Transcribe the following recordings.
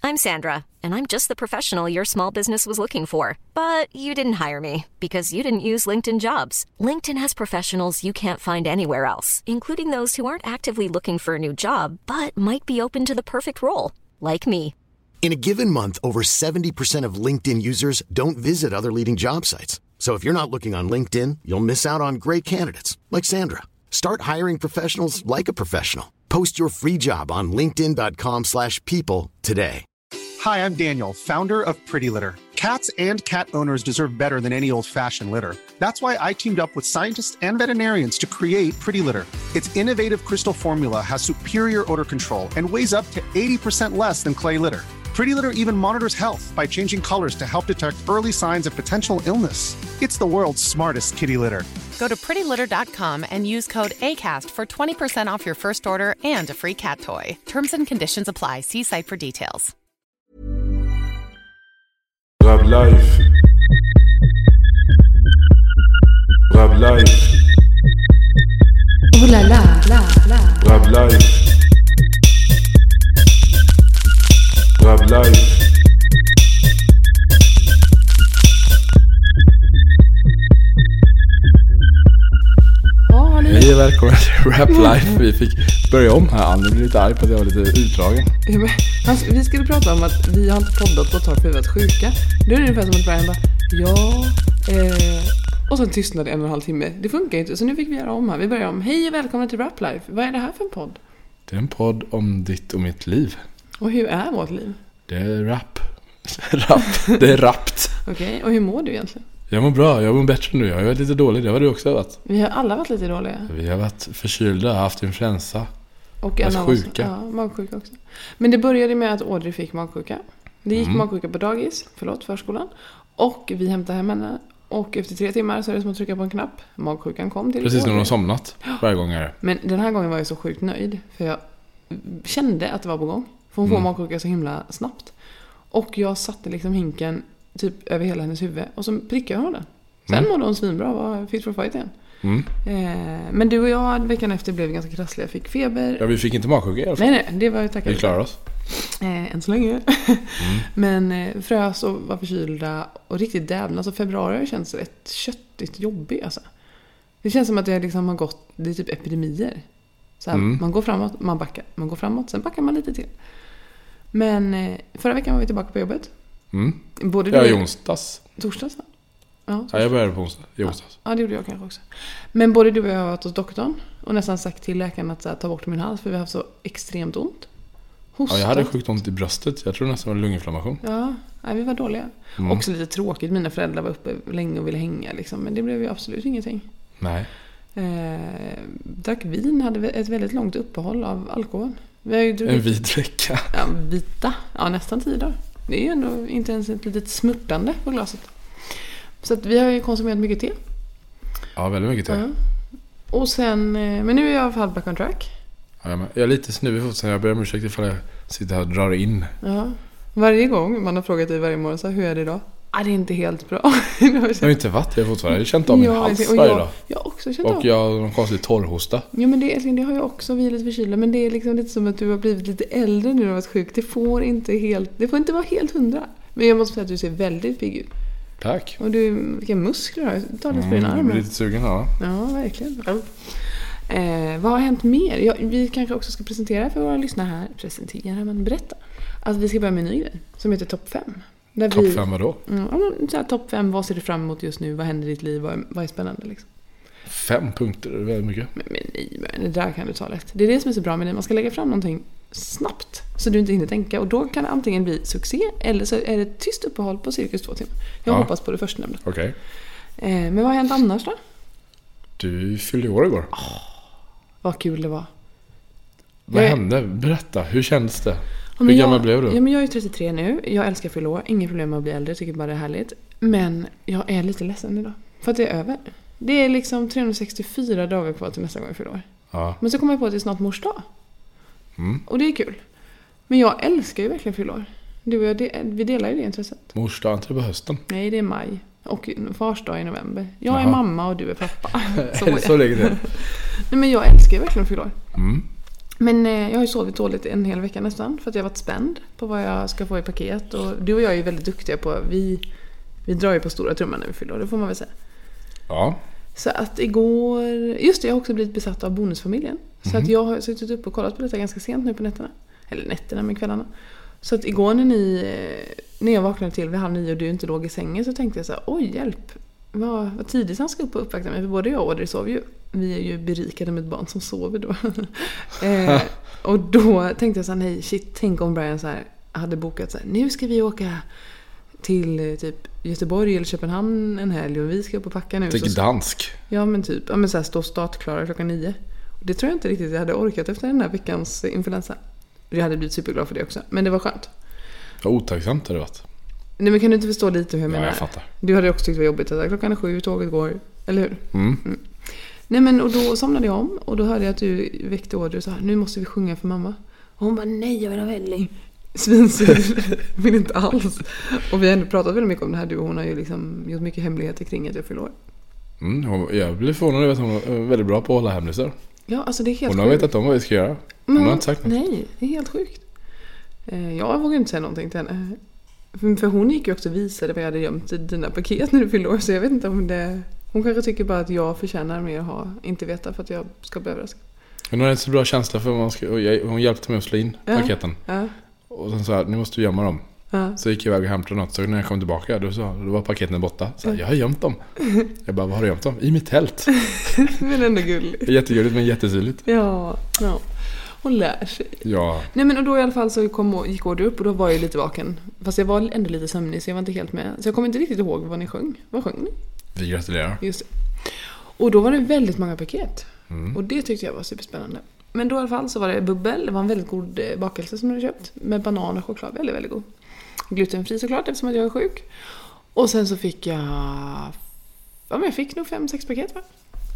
I'm Sandra, and I'm just the professional your small business was looking for. But you didn't hire me because you didn't use LinkedIn Jobs. LinkedIn has professionals you can't find anywhere else, including those who aren't actively looking for a new job, but might be open to the perfect role, like me. In a given month, over 70% of LinkedIn users don't visit other leading job sites. So if you're not looking on LinkedIn, you'll miss out on great candidates like Sandra. Start hiring professionals like a professional. Post your free job on linkedin.com/people today. Hi, I'm Daniel, founder of Pretty Litter. Cats and cat owners deserve better than any old-fashioned litter. That's why I teamed up with scientists and veterinarians to create Pretty Litter. Its innovative crystal formula has superior odor control and weighs up to 80% less than clay litter. Pretty Litter even monitors health by changing colors to help detect early signs of potential illness. It's the world's smartest kitty litter. Go to prettylitter.com and use code ACAST for 20% off your first order and a free cat toy. Terms and conditions apply. See site for details. Rap Life. Rap Life. Oh la la la la. Rap Life. Rap Life. Hej och välkommen till Rap Life. Vi fick börja om här. Annie blev lite arg på att jag var lite utdragen. Vi skulle prata om att vi har inte poddat på ett tag för vi har varit sjuka. Det är ungefär som att Brian bara, och så tystnade 1,5 timme. Det funkar inte, så nu fick vi göra om här. Vi börjar om. Hej och välkommen till Rap Life. Vad är det här för en podd? Det är en podd om ditt och mitt liv. Och hur är vårt liv? Det är rap. Det är rapt. Okej, och hur mår du egentligen? Jag mår bra, jag mår bättre nu. Jag har varit lite dålig, det har du också varit. Vi har alla varit lite dåliga. Vi har varit förkylda, haft influensa. Och en av oss, ja, magsjuka också. Men det började med att Audrey fick magsjuka. Det gick magsjuka på dagis, förskolan. Och vi hämtade hem henne. Och efter 3 timmar så är det som att trycka på en knapp. Magsjukan kom till. Precis när hon har somnat varje gång är det. Men den här gången var jag så sjukt nöjd. För jag kände att det var på gång. För hon får magsjuka så himla snabbt. Och jag satte liksom hinken typ över hela hennes huvud. Och så prickade jag henne. Sen mådde hon svinbra, var fit for fight igen. Men du och jag veckan efter blev ganska krassliga. Jag fick feber. Ja, vi fick inte magsjuka i alla fall. Nej, det var ju tackade. Vi klarade oss. Än så länge. Men frös och var förkylda. Och riktigt dävna. Alltså februari känns rätt köttigt jobbig alltså. Det känns som att det liksom har gått. Det är typ epidemier. Så här, man går framåt, man backar. Man går framåt, sen backar man lite till. Men förra veckan var vi tillbaka på jobbet. Både i onsdags. Torsdags då? Ja, jag började på onsdag. I onsdags. Ja, det gjorde jag kanske också. Men både du och jag har varit hos doktorn. Och nästan sagt till läkaren att ta bort min hals. För vi har haft så extremt ont. Hostat. Ja, jag hade sjukt ont i bröstet. Jag tror nästan var lunginflammation. Ja, vi var dåliga. Också lite tråkigt. Mina föräldrar var uppe länge och ville hänga liksom. Men det blev ju absolut ingenting. Nej. Drack vin, hade ett väldigt långt uppehåll av alkohol. Vi har ju druckit... En vit vecka. Ja, vita. Ja, nästan 10 dagar. Det är ju ändå inte ens ett litet smurtande på glaset. Så att vi har ju konsumerat mycket te. Ja, väldigt mycket te. Ja. Och sen, men nu är jag i alla fall back on track. Ja, jag är lite snuvig fot sen jag börjar med ursäkt ifall jag sitter här och drar in. Ja. Varje gång man har frågat dig varje morgon så hur är det idag? Ja, det är inte helt bra. Jag har inte varit det fortfarande. Jag har känt av min hals varje dag. Jag har också känt av. Och jag har någon konstig torrhosta. Ja, men det har jag också. Vi är lite förkylda. Men det är liksom lite som att du har blivit lite äldre nu och har varit sjuk. Det får inte vara helt 100. Men jag måste säga att du ser väldigt pigg ut. Tack. Och vilka muskler har du? Ta lite på dina armar. Jag blir lite sugen här. Ja, verkligen. Vad har hänt mer? Vi kanske också ska presentera för våra lyssnare här. Berätta. Att vi ska börja med en ny grej som heter Topp 5. Topp 5 vadå? Topp 5, vad ser du fram emot just nu? Vad händer i ditt liv? Vad är spännande liksom? 5 punkter, det är väldigt mycket. Men det där kan du ta lätt. Det är det som är så bra med det. Man ska lägga fram någonting snabbt så du inte hinner tänka. Och då kan det antingen bli succé eller så är det ett tyst uppehåll på cirkus 2 timmar. Jag hoppas på det förstnämnda. Okej. Men vad har hänt annars då? Du fyllde år igår. Vad kul det var. Vad hände? Berätta, hur kändes det? Hur gammal blev du? Ja, men jag är 33 nu. Jag älskar fylla år. Inget problem med att bli äldre. Jag tycker bara det är härligt. Men jag är lite ledsen idag. För att det är över. Det är liksom 364 dagar kvar till nästa gång jag fyller år. Ja. Men så kommer jag på att det är snart mors dag. Och det är kul. Men jag älskar ju verkligen fylla år. Du och jag, vi delar ju det intresset. Mors dag inte på hösten? Nej, det är maj. Och fars dag i november. Jag är mamma och du är pappa. Så ligger det. Nej, men jag älskar ju verkligen fylla år. Men jag har ju sovit dåligt en hel vecka nästan. För att jag har varit spänd på vad jag ska få i paket. Och du och jag är ju väldigt duktiga på... Vi drar ju på stora trumman när vi fyller år, det får man väl säga. Ja. Så att igår... Just det, jag har också blivit besatt av bonusfamiljen. Så att jag har suttit upp och kollat på detta ganska sent nu på nätterna. Eller nätterna, men kvällarna. Så att igår när jag vaknade till vid 8:30 och du inte låg i sängen, så tänkte jag så här: oj, hjälp. Vad tidigt han ska upp och uppvakta mig. För både jag och Audrey sover ju. Vi är ju berikade med ett barn som sover då. Och då tänkte jag så här: nej, shit, tänk om Brian så här hade bokat så här: nu ska vi åka till typ Göteborg eller Köpenhamn en helg och vi ska upp och packa nu. Till Gdansk. Ja, men typ. Ja, men så här, stå startklara 9:00. Det tror jag inte riktigt jag hade orkat efter den här veckans influensa. Jag hade blivit superglad för det också. Men det var skönt. Vad otacksamt det hade varit. Nej, men kan du inte förstå lite hur jag menar? Ja, jag fattar. Du hade också tyckt det var jobbigt att 7:00 tåget går. Eller hur? Nej, men och då somnade jag om. Och då hörde jag att du väckte Audrey och sa: nu måste vi sjunga för mamma. Och hon bara: nej, jag vill ha välling. Svinsur. Vill inte alls. Och vi har ändå pratat väldigt mycket om det här. Du och hon har ju liksom gjort mycket hemligheter kring att jag fyller år. Jag blev förvånad över att hon är väldigt bra på att hålla hemlisar. Ja, alltså det är helt hon har vetat om vad vi ska göra. Hon har inte sagt något. Nej, det är helt sjukt. Jag vågar inte säga någonting till henne. För hon gick ju också och visade vad jag hade gömt i dina paket när du fyllde år. Så jag vet inte om det... Hon kanske tycker bara att jag förtjänar mer att inte veta för att jag ska bli överraskad. Hon har en så bra känsla för vad man ska... Hon hjälpte mig att slå in paketen. Ja. Och sen sa jag: nu måste du gömma dem. Ja. Så gick jag iväg och hämtade något. Så när jag kom tillbaka då var paketen borta. Så jag har gömt dem. Jag bara: vad har du gömt dem? I mitt tält. Men ändå gulligt. Jättegulligt men jättesyrligt. Ja. Hon lär sig. Ja. Nej, men och då i alla fall så gick Audrey upp och då var jag lite vaken. Fast jag var ändå lite sömnig så jag var inte helt med. Så jag kommer inte riktigt ihåg vad ni sjöng. Vad sjöng ni? Vi gratulerar. Just det. Och då var det väldigt många paket. Och det tyckte jag var superspännande. Men då i alla fall så var det bubbel. Det var en väldigt god bakelse som jag hade köpt. Med banan och choklad. Väldigt, väldigt god. Glutenfri såklart eftersom att jag är sjuk. Och sen så fick jag... Ja, men jag fick nog 5-6 paket, va?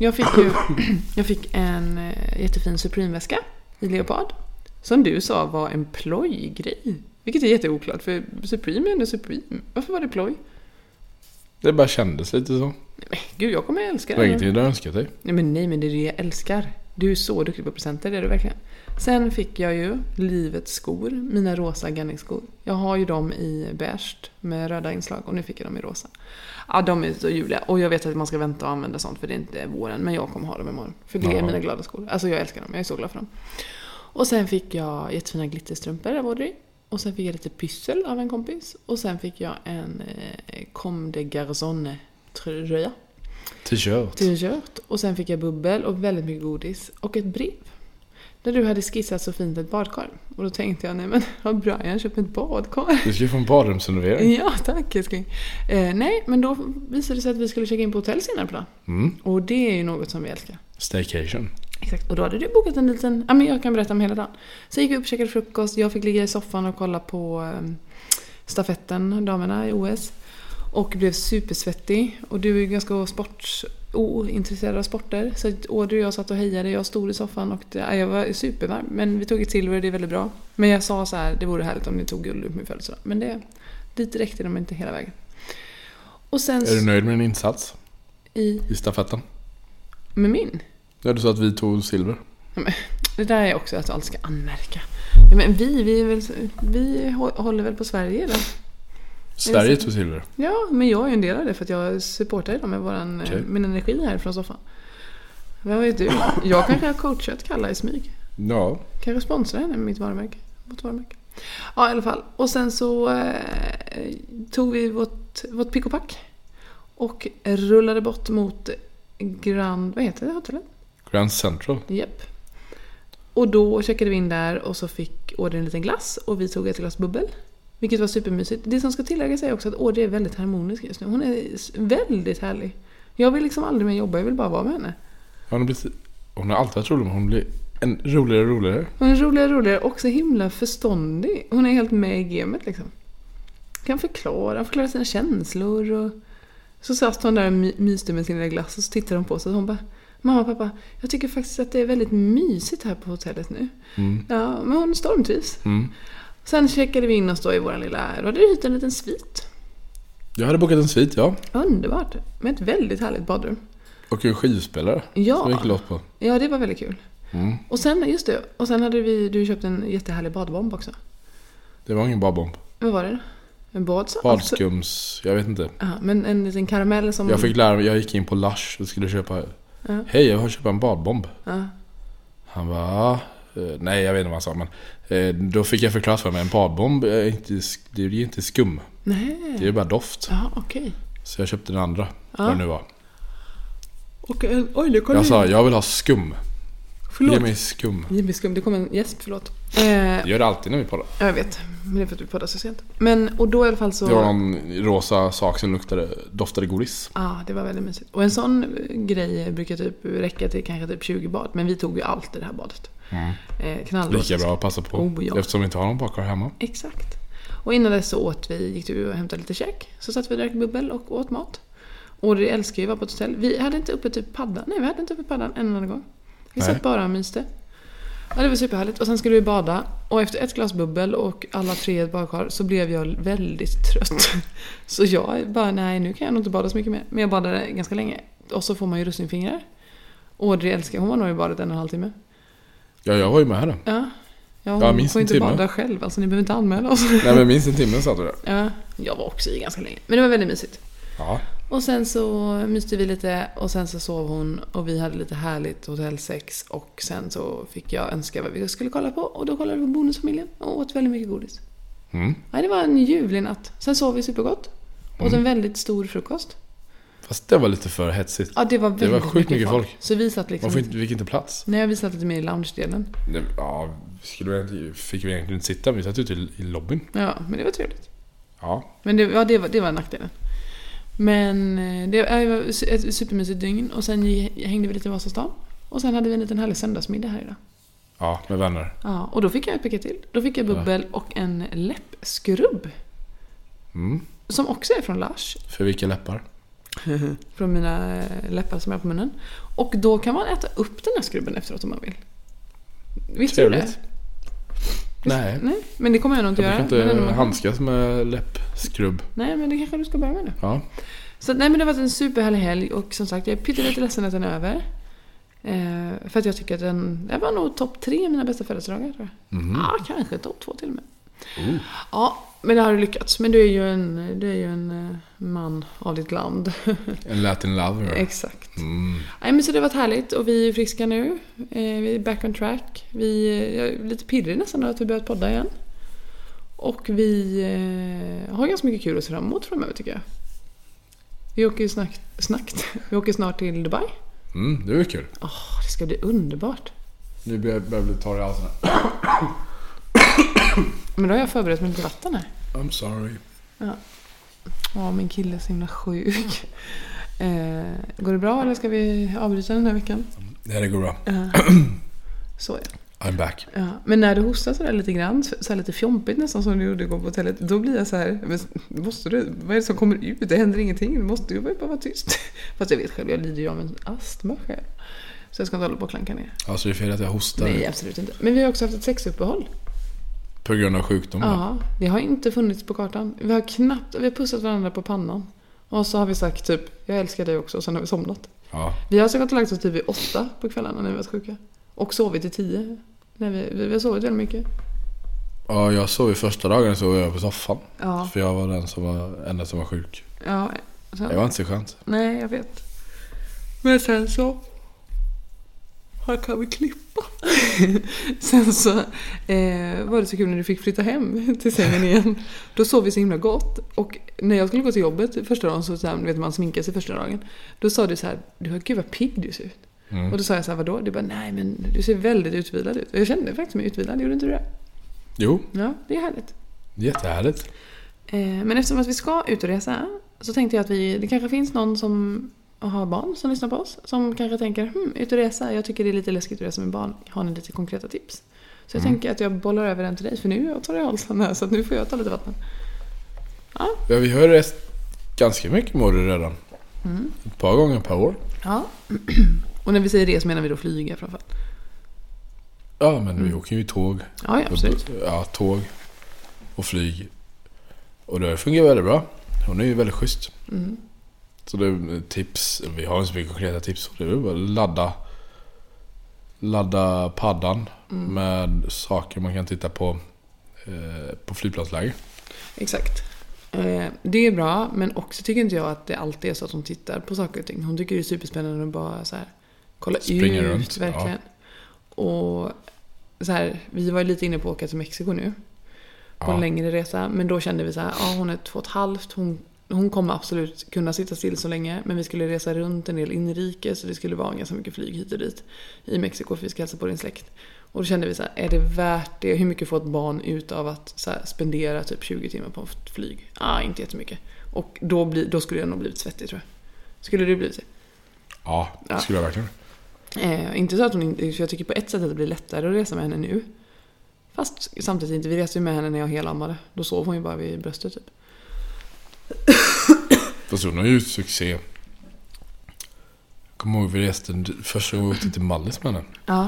Jag fick en jättefin Supreme-väska i leopard. Som du sa var en ploj-grej. Vilket är jätteoklart, för Supreme är ändå Supreme. Varför var det ploj? Det bara kändes lite så. Nej, gud, jag kommer älska det. Det var ingenting du önskat dig. Nej, men det är det jag älskar. Du är så duktig på presenter, det är du verkligen. Sen fick jag ju livets skor, mina rosa Gunning-skor. Jag har ju dem i beige med röda inslag och nu fick jag dem i rosa. Ja, de är så ljuvliga. Och jag vet att man ska vänta och använda sånt för det är inte våren. Men jag kommer ha dem imorgon. För det är mina glada skor. Alltså jag älskar dem, jag är så glad för dem. Och sen fick jag jättefina glitterstrumpor av Audrey. Och sen fick jag lite pyssel av en kompis. Och sen fick jag en Comme des Garçons tröja. T-shirt. Och sen fick jag bubbel och väldigt mycket godis. Och ett brev. Där du hade skissat så fint ett badkar. Och då tänkte jag: nej, men har Brian köpt ett badkar? Du ska ju få en badrumsrenovering. Ja, tack. Nej, men då visade det sig att vi skulle checka in på hotell senare på dagen. Och det är ju något som vi älskar. Staycation. Exakt. Och då hade du bokat en liten... Ja, men jag kan berätta om hela dagen. Så gick vi upp och käkade frukost. Jag fick ligga i soffan och kolla på stafetten, damerna i OS. Och blev supersvettig. Och du är ju ganska ointresserad av sporter. Så Audrey och jag satt och hejade. Jag stod i soffan och jag var supervarm. Men vi tog ett silver, det är väldigt bra. Men jag sa så här: det vore härligt om ni tog guld upp min födelsedag. Men det dit räckte de inte hela vägen. Och sen, är du nöjd med din insats? I stafetten? Med min? Ja, du sa att vi tog silver. Ja, men det där är också att allt ska anmärka. Ja, men vi håller väl på Sverige eller? Sverige tog silver. Ja, men jag är ju en del av det för att jag supportar dem med min energi här från soffan. Vad vet du? Jag kanske har coachat Kalla i smyg. Ja. Kanske sponsra henne med mitt varumärke. Ja, i alla fall. Och sen så tog vi vårt pick och pack och rullade bort mot vad heter det hotellet? Grand Central. Japp. Och då checkade vi in där och så fick Audrey en liten glass och vi tog ett glas bubbel. Vilket var supermysigt. Det som ska tilläggas är också att Audrey är väldigt harmonisk just nu. Hon är väldigt härlig. Jag vill liksom aldrig mer jobba, jag vill bara vara med henne. Hon har alltid varit rolig, men hon blir roligare och roligare. Hon är roligare och så himla förståndig. Hon är helt med i gamet liksom. Kan förklara sina känslor. Och så satt hon där och myste med sin lilla glass och så tittade hon på sig och hon bara: mamma, pappa, jag tycker faktiskt att det är väldigt mysigt här på hotellet nu. Ja, men hon stormtrivs. Sen checkade vi in oss då i våran lilla... Då hade du hyrt en liten svit. Jag hade bokat en svit, ja. Underbart. Med ett väldigt härligt badrum. Och en skivspelare. Ja. Som jag gick låt på. Ja, det var väldigt kul. Och sen, just det, och sen hade du köpt en jättehärlig badbomb också. Det var ingen badbomb. Vad var det? En badskums, jag vet inte. Ja, men en liten karamell som... Jag gick in på Lush och skulle köpa... Hej, jag har köpt en badbomb. Ja. Han bara... nej, jag vet inte vad han sa, men... då fick jag förklarat för mig, en badbomb är inte skum. Nej. Det är bara doft. Ja, okej. Så jag köpte den andra, vad det nu var. Och jag sa, jag vill ha skum. Förlåt. Ge mig skum. Det kom en gäsp, förlåt. Det gör det alltid när vi poddar. Jag vet, men det är för att vi poddar så sent. Men, och då i alla fall så... Det var någon rosa sak som doftade godis. Ja, det var väldigt mysigt. Och en sån grej brukar typ räcka till kanske typ 20 bad. Men vi tog ju allt i det här badet. Lika bra att passa på. Ja. Eftersom vi inte har någon bakare hemma. Exakt. Och innan dess så gick du och hämtade lite käk. Så satt vi och drack bubbel och åt mat. Och det älskar ju att vara på ett hotell. Vi hade inte uppe typ paddan. Nej, vi hade inte uppe paddan en enda gång. Vi satt bara och myste. Ja, det var superhärligt. Och sen skulle vi bada. Och efter ett glas bubbel och alla 3 ett badkar så blev jag väldigt trött. Så jag bara, nej, nu kan jag nog inte bada så mycket mer. Men jag badade ganska länge. Och så får man ju russinfingrar. Och det älskar hon var nog i badet 1,5 timme. Ja, jag var ju med här. Ja, hon får inte bada själv. Alltså ni behöver inte anmäla oss. Nej, men minst en timme satt du där. Ja, jag var också i ganska länge. Men det var väldigt mysigt. Ja. Och sen så myste vi lite och sen så sov hon och vi hade lite härligt hotellsex och sen så fick jag önska vad vi skulle kolla på och då kollade vi på Bonusfamiljen och åt väldigt mycket godis. Ja, det var en ljuvlig natt. Sen sov vi supergott. Åt en väldigt stor frukost. Fast det var lite för hetsigt. Ja, det var sjukt mycket folk. Så vi satt liksom... Man fick inte plats. Nej, vi satt lite mer i lounge-delen. Ja, fick vi egentligen inte sitta. Vi satt ute i lobbyn. Ja, men det var trevligt. Ja. Men det var nackdelen. Men det var ett supermysigt dygn. Och sen hängde vi lite i Vasastan. Och sen hade vi en liten härlig söndagsmiddag här idag. Ja, med vänner. Ja, och då fick jag ett paket till. Då fick jag bubbel och en läppskrubb. Som också är från Lush. För vilka läppar? Från mina läppar som är på munnen. Och då kan man äta upp den här skrubben efteråt om man vill. Visste du det? Nej, men det kommer jag nog inte göra. Jag brukar inte handskas med läppskrubb. Nej, men det kanske du ska börja med nu. Ja. Så nej, men det var en superhärlig helg. Och som sagt, jag är pyttelite ledsen att den är över. För att jag tycker att det var nog topp 3 i mina bästa födelsedagar, tror jag. Ja, kanske topp 2 till och med. Ja, men det har du lyckats. Men du är ju en man av ditt land. En Latin lover. Exakt. Nej, men så det har varit härligt. Och vi är friska nu. Vi är back on track. Vi är lite pirrig nästan att vi börjat podda igen. Och vi har ganska mycket kul att se fram emot framöver, tycker jag. Vi åker Vi åker snart till Dubai. Det är kul. Det ska bli underbart. Nu börjar bli torr i halsen. Men då har jag förberett mig på vatten här. I'm sorry. Ja, min kille är så himla sjuk. Går det bra eller ska vi avbryta den här veckan? Det går bra. Så är det. I'm back. Ja, men när du hostar så där lite grann, så här lite fjompigt nästan som du gjorde igår på hotellet, då blir jag så här, men måste du, vad är det som kommer ut? Det händer ingenting, du måste ju bara vara tyst. Fast jag vet själv, jag lider ju av en astma själv. Så jag ska inte hålla på och klanka ner. Alltså det är fel att jag hostar. Nej, absolut inte. Men vi har också haft ett sexuppehåll. På grund av sjukdom? Ja, det har inte funnits på kartan. Vi har pussat varandra på pannan. Och så har vi sagt typ, jag älskar dig också, och sen har vi somnat. Ja. Vi har så gått och lagt oss typ vid 8 på kvällarna när vi var sjuka. Och sovit till 10. Vi har sovit väldigt mycket. Ja, jag sov i första dagen så var jag på soffan. Ja. För jag var den som var enda som var sjuk. Ja. Så. Det var inte så skönt. Nej, jag vet. Men sen så kan vi klippa. Sen så var det så kul när du fick flytta hem till sängen igen. Då sov vi så himla gott. Och när jag skulle gå till jobbet första dagen så här, vet man sminkar sig första dagen. Då sa du så här, gud vad pigg du ser ut. Och då sa jag så här, vadå? Du bara, nej men du ser väldigt utvilad ut. Och jag kände faktiskt mig utvilad, gjorde inte du det? Jo. Ja, det är härligt. Jättehärligt. Men eftersom att vi ska ut och resa så tänkte jag att det kanske finns någon som har barn som lyssnar på oss. Som kanske tänker, ut och resa. Jag tycker det är lite läskigt att resa med barn. Har ni lite konkreta tips? Så jag tänker att jag bollar över den till dig. För nu jag tar i halsen här så att nu får jag ta lite vatten. Ja, vi har rest ganska mycket med det redan. Ett par gånger per år. Ja. Och när vi säger res menar vi då flyga framförallt. Ja, men vi åker ju tåg. Ja, absolut. Ja, tåg och flyg. Och det fungerar väldigt bra. Hon är ju väldigt schysst. Så det är tips. Vi har inte så mycket konkreta tips. Det är bara ladda paddan med saker man kan titta på flygplatsläge. Exakt. Det är bra, men också tycker inte jag att det alltid är så att hon tittar på saker och ting. Hon tycker det är superspännande att bara så här kolla Springer ut runt, verkligen. Och så här, vi var lite inne på att åka till Mexiko nu på en längre resa, men då kände vi så här, hon är 2,5, hon kommer absolut kunna sitta still så länge, men vi skulle resa runt en del inrikes, så det skulle vara ganska mycket flyg hit och dit i Mexiko för vi ska hälsa på din släkt. Och då kände vi så här, är det värt det? Hur mycket får ett barn ut av att så här, spendera typ 20 timmar på ett flyg? Inte jättemycket. Och då skulle jag nog blivit svettig, tror jag. Skulle du blivit det? Ja, det skulle jag verkligen. Inte så att hon inte, för jag tycker på ett sätt att det blir lättare att resa med henne nu. Fast samtidigt inte, vi reste ju med henne när jag helammade. Då sov hon ju bara vid bröstet typ. Fast hon har ju succé. Jag kommer ihåg vi reste första gången vi åkte till Mallis med henne. Ja.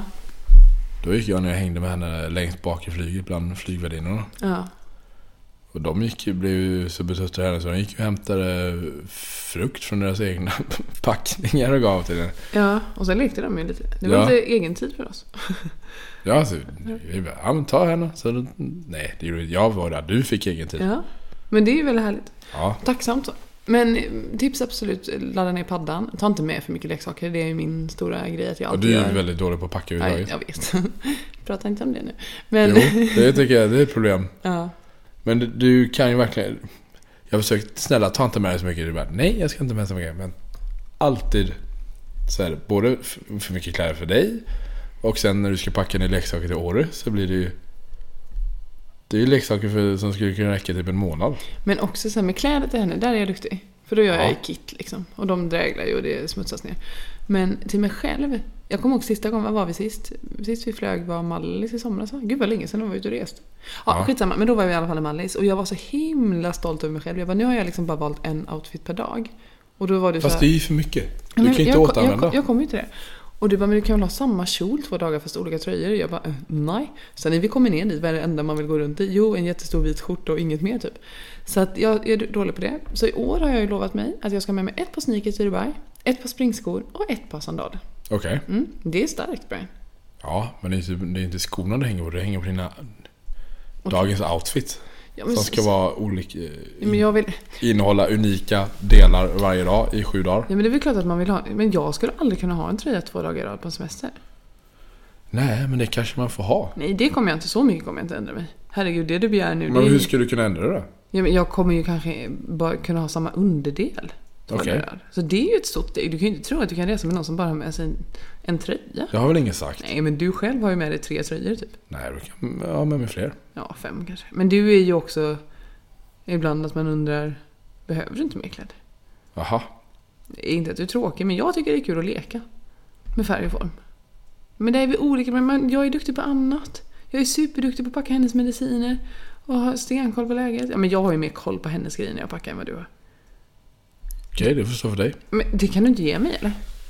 Då gick jag när jag hängde med henne längst bak i flyget bland flygvärdinnorna. Ja. Och de blev ju så betrötta henne så de gick och hämtade frukt från deras egna packningar och gav till henne. Ja, och sen lekte de ju lite. Det var inte egen tid för oss. Ja, alltså, men ta henne. Så, nej, det gjorde jag var där. Du fick egen tid. Ja, men det är ju väldigt härligt. Ja. Tacksamt så. Men tips absolut, ladda ner paddan. Ta inte med för mycket leksaker. Det är ju min stora grej att jag alltid gör. Och du är väldigt dålig på att packa överhuvudtaget. Nej, jag vet. Prata inte om det nu. Men... Jo, det tycker jag det är ett problem. Ja. Men du kan ju verkligen... Jag har försökt, snälla, ta inte med dig så mycket. Du bara, nej, jag ska inte med så mycket. Men alltid så är det både för mycket kläder för dig. Och sen när du ska packa ner leksaker till Åre så blir det ju... Det är ju leksaker som skulle kunna räcka typ en månad. Men också så här med kläder till henne, där är jag duktig. För då gör jag i kit liksom. Och de dräglar ju och det smutsas ner. Men till mig själv, jag kommer ihåg sista gången, vad var vi sist? Sist vi flög var Mallis i somras. Gud vad länge sedan de var ute och rest. Ja, skitsamma. Men då var vi i alla fall i Mallis. Och jag var så himla stolt över mig själv. Jag bara, nu har jag liksom bara valt en outfit per dag. Och då var det fast så här, det är ju för mycket. Du kan ju inte återanvända. Jag kommer ju till det. Och du bara, men du kan väl ha samma kjol 2 dagar fast olika tröjor? Jag bara, nej. Sen när vi kommer ner dit, vad är det enda man vill gå runt i? Jo, en jättestor vit skjorta och inget mer typ. Så att jag är dålig på det. Så i år har jag ju lovat mig att jag ska med mig 1 par sneakers i Dubai, 1 par springskor och 1 par sandaler. Okej. Det är starkt, Brian. Ja, men det är inte skorna det hänger på. Det hänger på dina dagens outfit. Ja, men som ska vara olika, men jag vill... innehålla unika delar varje dag i 7 dagar. Ja, men det är väl klart att man vill ha. Men jag skulle aldrig kunna ha en tröja 2 dagar i rad på en semester. Nej, men det kanske man får ha. Nej, det kommer jag inte. Så mycket kommer jag inte ändra mig. Herregud, det du begär nu. Men hur ska du kunna ändra det? Ja, men jag kommer ju kanske bara kunna ha samma underdel. Okay. Så det är ju ett stort steg. Du kan ju inte tro att du kan resa med någon som bara har med sig en tröja. Jag har väl inget sagt. Nej, men du själv har ju med dig 3 tröjor typ. Nej, du kan ha med mig fler. Ja, 5 kanske. Men du är ju också ibland att man undrar, behöver du inte mer kläder? Jaha. Inte att du är tråkig, men jag tycker det är kul att leka med färg och form. Men det är vi olika, men jag är duktig på annat. Jag är superduktig på att packa hennes mediciner och ha stenkoll på läget. Ja, men jag har ju mer koll på hennes grejer när jag packar än vad du har. Okej, det förstår för dig. Men det kan du inte ge mig, eller?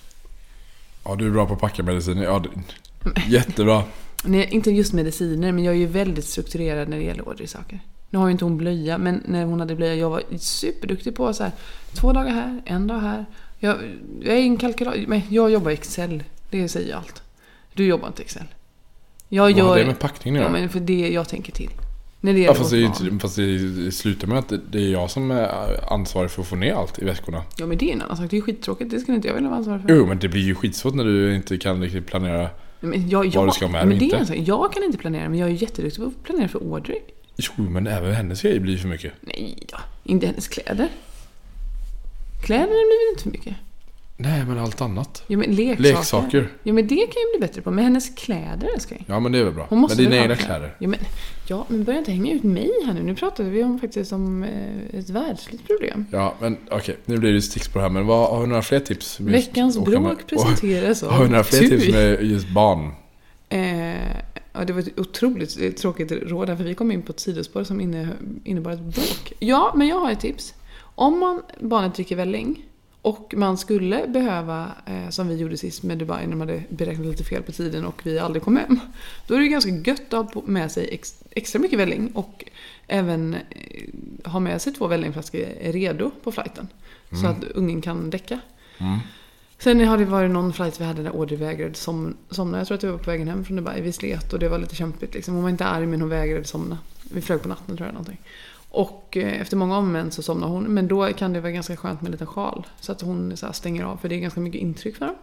Ja, du är bra på att packa mediciner. Ja, jättebra. Nej, inte just mediciner, men jag är ju väldigt strukturerad när det gäller ordersaker. Nu har ju inte hon blöja, men när hon hade blöja, jag var superduktig på så här 2 dagar här, 1 dag här. Jag är en kalkylator, men jag jobbar i Excel. Det säger allt. Du jobbar inte Excel. Vad har det med packningen? Ja, men för det jag tänker till. När det gäller fast det slutar med att det är jag som är ansvarig för att få ner allt i väskorna. Ja, men det är en annan sak. Det är skittråkigt. Det skulle inte jag vilja vara ansvarig för. Jo, men det blir ju skitsvårt när du inte kan riktigt planera vad du ska med men och inte. Det är jag kan inte planera, men jag är jätteduktig på att planera för order. Jo, men även hennes grejer blir för mycket. Nej då, inte hennes kläder. Kläderna blir väl inte för mycket. Nej, men allt annat. Ja, men leksaker. Ja, men det kan jag bli bättre på. Men hennes kläder älskar jag. Ja, men det är väl bra. Men dina egna kläder. Ja, men börja inte hänga ut mig här nu. Nu pratade vi om faktiskt om ett världsligt problem. Ja, men okej. Nu blir det stickspår här. Men har du några fler tips? Veckans bråk presenteras av har du några fler tips med just barn? Ja, det var ett otroligt tråkigt råd här, för vi kom in på ett sidospår som innebar ett bråk. Ja, men jag har ett tips. Om barnet dricker välling och man skulle behöva, som vi gjorde sist med Dubai när de hade beräknat lite fel på tiden och vi aldrig kom hem, då är det ganska gött att ha med sig extra mycket välling och även ha med sig 2 vällingflaskor redo på flighten så att ungen kan däcka. Sen har det varit någon flight vi hade där Audrey vägrade somna. Jag tror att det var på vägen hem från Dubai. Vi slet och det var lite kämpigt liksom. Hon var inte arg men hon vägrade somna. Vi flög på natten tror jag någonting. Och efter många omvänd så somnar hon. Men då kan det vara ganska skönt med en liten sjal. Så att hon så här stänger av. För det är ganska mycket intryck för dem.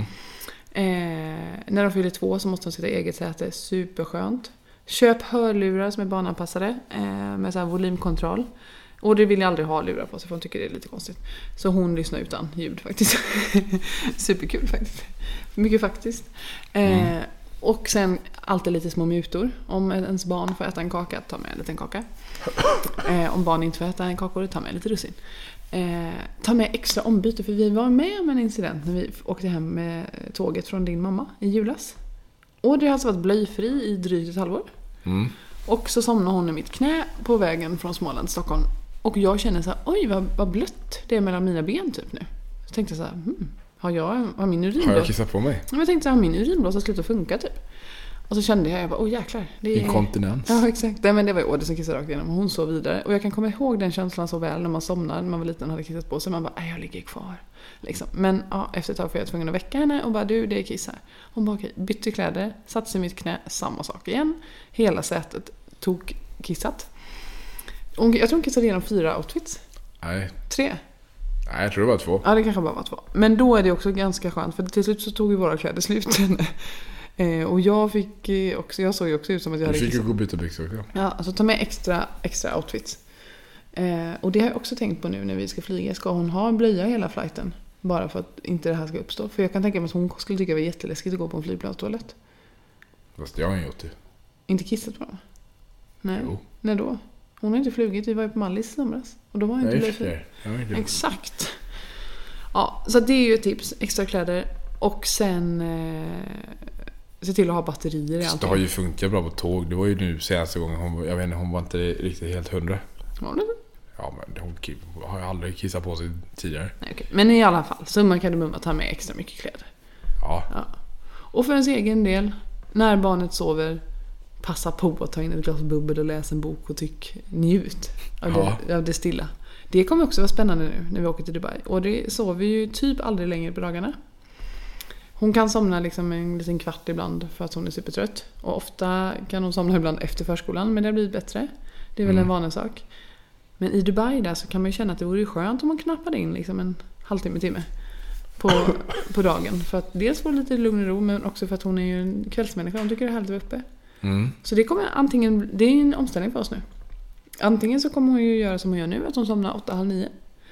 När de fyller 2 så måste de sitta i eget säte. Superskönt. Köp hörlurar som är barnanpassade. Med så här volymkontroll. Och det vill jag aldrig ha lurar på sig för hon tycker det är lite konstigt. Så hon lyssnar utan ljud faktiskt. Superkul faktiskt. Mycket faktiskt. Och sen alltid lite små mutor. Om ens barn får äta en kaka, ta med en liten kaka. Om barn inte får äta en kaka, ta med lite russin. Ta med extra ombyte för vi var med om en incident när vi åkte hem med tåget från din mamma i julas. Och det har alltså varit blöjfri i drygt ett halvår. Och så somnade hon i mitt knä på vägen från Småland till Stockholm. Och jag känner så här, oj vad blött det är mellan mina ben typ nu. Så tänkte jag så här, har min urinblåsa... Har jag kissat på mig? Jag tänkte så här, har min urinblåsa slutat funka typ? Och så kände jag bara, jäklar. Det är... Inkontinens. Ja, exakt. Nej, men det var ju Åde som kissade rakt igenom och hon sov vidare. Och jag kan komma ihåg den känslan så väl när man somnade, när man var liten och hade kissat på sig. Man bara, jag ligger kvar. Liksom. Men efter ett tag var jag tvungen att väcka henne och bara, du, det är kiss här. Hon bara, okej, bytte kläder, satte sig i mitt knä, samma sak igen. Hela sätet tog kissat. Jag tror hon kissade igenom 4 outfits. Nej. 3. Nej, jag tror det var 2. Ja, det kanske bara var 2. Men då är det också ganska skönt, för till slut så tog ju våra kläder slut. Och jag fick också, jag såg ju också ut som att jag hade kissat. Du fick ju gå och byta byxor också. Ja, alltså ta med extra outfits. Och det har jag också tänkt på nu när vi ska flyga. Ska hon ha en blöja hela flighten? Bara för att inte det här ska uppstå. För jag kan tänka mig att hon skulle tycka det var jätteläskigt att gå på en flygplanstoalett. Fast jag har gjort det. Inte kissat på dem? Nej. Jo. När då? Hon har inte flugit. Vi var ju på Mallis i somras. Och då var inte blöjfri. Exakt. Ja, så det är ju ett tips. Extra kläder. Och sen se till att ha batterier i allt. Det har ju funkat bra på tåg. Det var ju nu senaste gången hon var inte riktigt helt 100. Var det? Ja, men hon har ju aldrig kissat på sig tidigare. Nej, okay. Men i alla fall, summan kan du ta med extra mycket kläder. Ja. Och för ens egen del, när barnet sover, passa på att ta in ett glas bubbel och läsa en bok och njut av det stilla. Det kommer också vara spännande nu när vi åker till Dubai. Och det sover ju typ aldrig längre på dagarna. Hon kan somna liksom en liten kvart ibland för att hon är supertrött. Och ofta kan hon somna ibland efter förskolan, men det har blivit bättre. Det är väl en vanlig sak. Men i Dubai där så kan man ju känna att det vore skönt om man knappade in liksom en timme på dagen. För att dels få lite lugn och ro, men också för att hon är ju en kvällsmänniska. Hon tycker det är härligt att vara uppe. Så det är en omställning för oss nu. Antingen så kommer hon ju göra som hon gör nu, att hon somnar 8:30.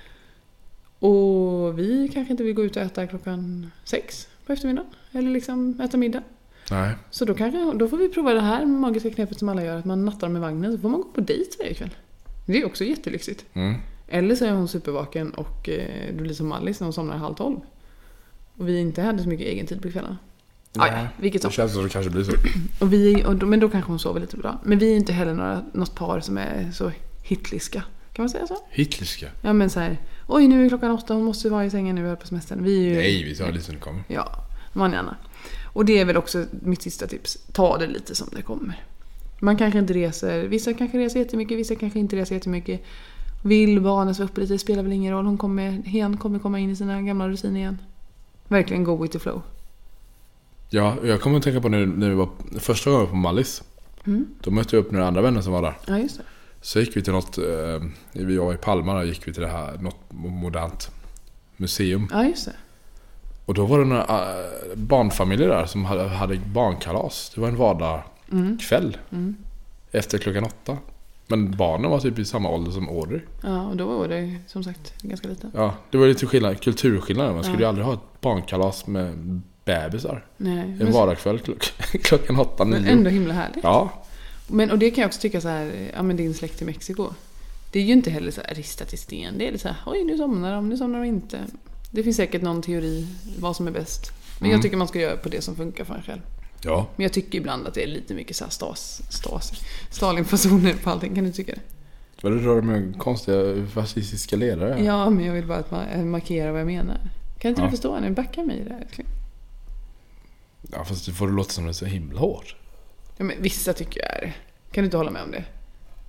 Och vi kanske inte vill gå ut och äta 6:00 på eftermiddagen. Eller liksom äta middag. Nej. Så då får vi prova det här magiska knepet som alla gör. Att man nattar med vagnen, så får man gå på dejt varje kväll. Det är också jättelyxigt. Eller så är hon supervaken och det blir som Mallis när hon somnar 11:30. Och vi inte hade så mycket egen tid på kvällen. Ja, vilket det känns som det kanske blir så. Men då kanske hon sover lite bra. Men vi är inte heller något par som är så hitliska. Kan man säga så? Hitliska? Ja, men så här, oj, nu är klockan 8, hon måste vara i sängen nu här på semestern. Nej, vi tar lite som det kommer. Ja, man gärna. Och det är väl också mitt sista tips. Ta det lite som det kommer. Man kanske inte reser. Vissa kanske reser jättemycket, vissa kanske inte reser jättemycket. Vill barnen vara uppe lite, spelar väl ingen roll. Hon kommer komma in i sina gamla rutiner igen. Verkligen go with the flow. Ja, jag kommer att tänka på när vi var första gången på Mallis. Då mötte jag upp några andra vänner som var där. Ja, just det. Så gick vi till vi var i Palma och gick vi till det här, något modernt museum. Ja, just det. Och då var det några barnfamiljer där som hade barnkalas. Det var en vardagskväll efter klockan 8. Men barnen var typ i samma ålder som Audrey. Ja, och då var det som sagt ganska liten. Ja, det var lite kulturskillnad. Man skulle ju aldrig ha ett barnkalas med bebisar. Nej. En vardagskväll klockan 8-9. Men ändå himla härligt. Ja. Och det kan jag också tycka så här, ja, men din släkt i Mexiko. Det är ju inte heller så här ristat i sten. Det är så här, oj, nu somnar de inte. Det finns säkert någon teori vad som är bäst. Men jag tycker man ska göra på det som funkar för en själv. Ja. Men jag tycker ibland att det är lite mycket så här Stalin-fasoner på allting. Kan du tycka det? Vad du rör med konstiga fascistiska ledare? Ja, men jag vill bara att markera vad jag menar. Kan inte du förstå? Nu backar mig i det här. Ja, fast du får det låta som det är så himla hårt. Ja, men vissa tycker jag är det. Kan du inte hålla med om det?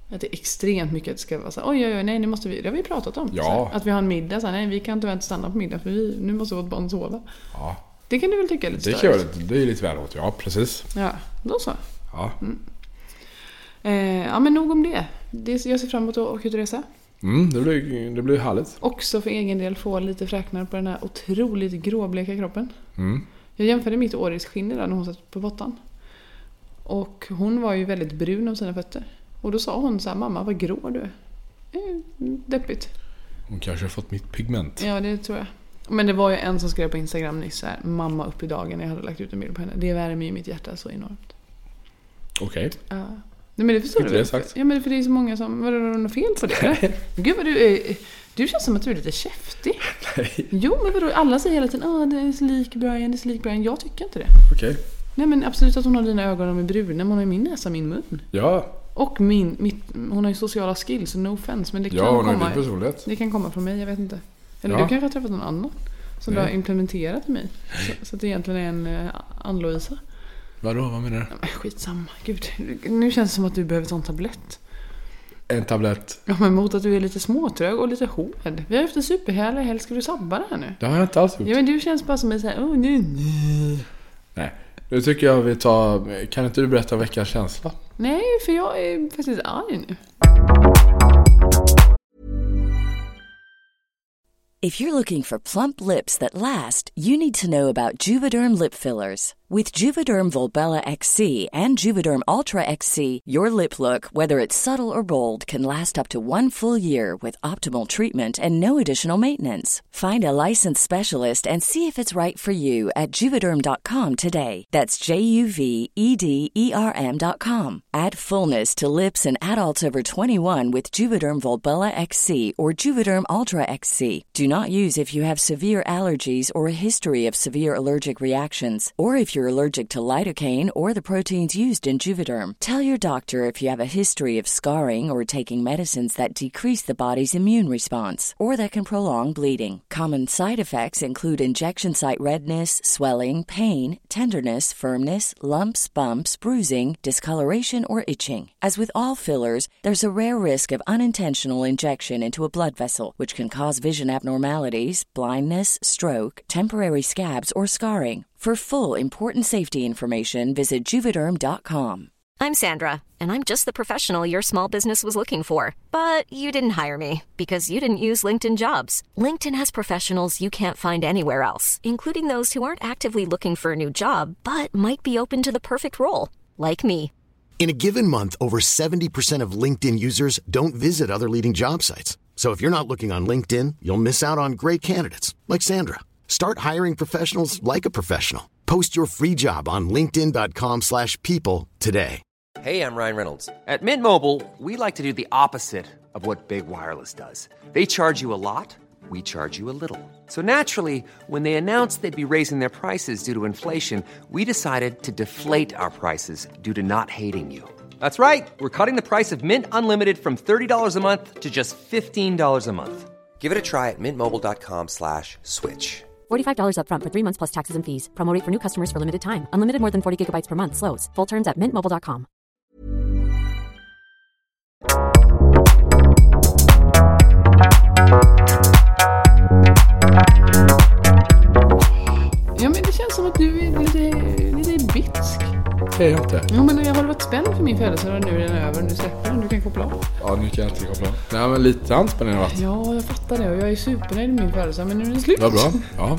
Att det är extremt mycket att det ska vara så oj, nej, nu måste vi, det har vi pratat om. Ja. Så, att vi har en middag, så nej, vi kan inte stanna på middag för nu måste vårt barn sova. Ja. Det kan du väl tycka är lite störigt? Det är lite väl åt, ja, precis. Ja, då så. Ja. Ja, men nog om det. Jag ser fram emot att åka ut och resa. Det blir härligt. Också för egen del få lite fräknar på den här otroligt gråbleka kroppen. Mm. Jag jämförde mitt årisskinn där när hon satt på botten. Och hon var ju väldigt brun om sina fötter. Och då sa hon så här, mamma vad grå du är. Deppigt. Hon kanske har fått mitt pigment. Ja, det tror jag. Men det var ju en som skrev på Instagram nyss så här, mamma upp i dagen när jag hade lagt ut en bild på henne. Det värmer ju mitt hjärta så enormt. Okej. Ja. Nej, men det förstår du väl? Ja, men för det är så många som... Var det något fel på det? Gud vad du känns som att du är lite käftig. Nej. Jo, men vadå? Alla säger hela tiden det är så lik Brian, det är så lik Brian. Jag tycker inte det. Okej. Nej, men absolut att hon har dina ögon och är bruna. Men hon har min näsa, min mun. Ja. Och hon har ju sociala skills, no offense. Men det kan hon har komma, din personlighet. det kan komma från mig, jag vet inte. Eller du kanske har träffat någon annan som du har implementerat i mig. Så att det egentligen är en Ann-Louisa. Vadå? Vad menar du? Ja, skitsamma. Gud, nu känns det som att du behöver ta en tablett. En tablett? Ja, men mot att du är lite småtrög och lite hård. Vi har haft en superhärlig helg. Ska du sabba det här nu? Det har jag inte alls gjort. Ja, men du känns bara som en sån här... Nej, nu tycker jag vi tar... Kan inte du berätta veckans känsla? Nej, för jag är faktiskt arg nu. If you're looking for plump lips that last, you need to know about Juvederm lip fillers. With Juvederm Volbella XC and Juvederm Ultra XC, your lip look, whether it's subtle or bold, can last up to 1 full year with optimal treatment and no additional maintenance. Find a licensed specialist and see if it's right for you at Juvederm.com today. That's JUVEDERM.com. Add fullness to lips in adults over 21 with Juvederm Volbella XC or Juvederm Ultra XC. Do not use if you have severe allergies or a history of severe allergic reactions, or if you're allergic to lidocaine or the proteins used in Juvederm. Tell your doctor if you have a history of scarring or taking medicines that decrease the body's immune response or that can prolong bleeding. Common side effects include injection site redness, swelling, pain, tenderness, firmness, lumps, bumps, bruising, discoloration, or itching. As with all fillers, there's a rare risk of unintentional injection into a blood vessel, which can cause vision abnormalities, blindness, stroke, temporary scabs, or scarring. For full, important safety information, visit Juvederm.com. I'm Sandra, and I'm just the professional your small business was looking for. But you didn't hire me because you didn't use LinkedIn Jobs. LinkedIn has professionals you can't find anywhere else, including those who aren't actively looking for a new job, but might be open to the perfect role, like me. In a given month, over 70% of LinkedIn users don't visit other leading job sites. So if you're not looking on LinkedIn, you'll miss out on great candidates like Sandra. Start hiring professionals like a professional. Post your free job on linkedin.com/people today. Hey, I'm Ryan Reynolds. At Mint Mobile, we like to do the opposite of what Big Wireless does. They charge you a lot, we charge you a little. So naturally, when they announced they'd be raising their prices due to inflation, we decided to deflate our prices due to not hating you. That's right. We're cutting the price of Mint Unlimited from $30 a month to just $15 a month. Give it a try at mintmobile.com/switch. $45 up front for 3 months plus taxes and fees. Promo rate for new customers for limited time. Unlimited more than 40 gigabytes per month. Slows full terms at mintmobile.com. Ja, men det känns som att du är lite bitsk. Det är jag inte. Jo, men jag har varit spänd för min födelsedag, nu är den över. Nu släpper den, du kan koppla av. Ja, nu kan jag inte koppla av. Nej, men lite anspänning har varit. Ja, jag fattar det och jag är supernöjd med min födelsedag, men nu är det slut. Vad bra, ja.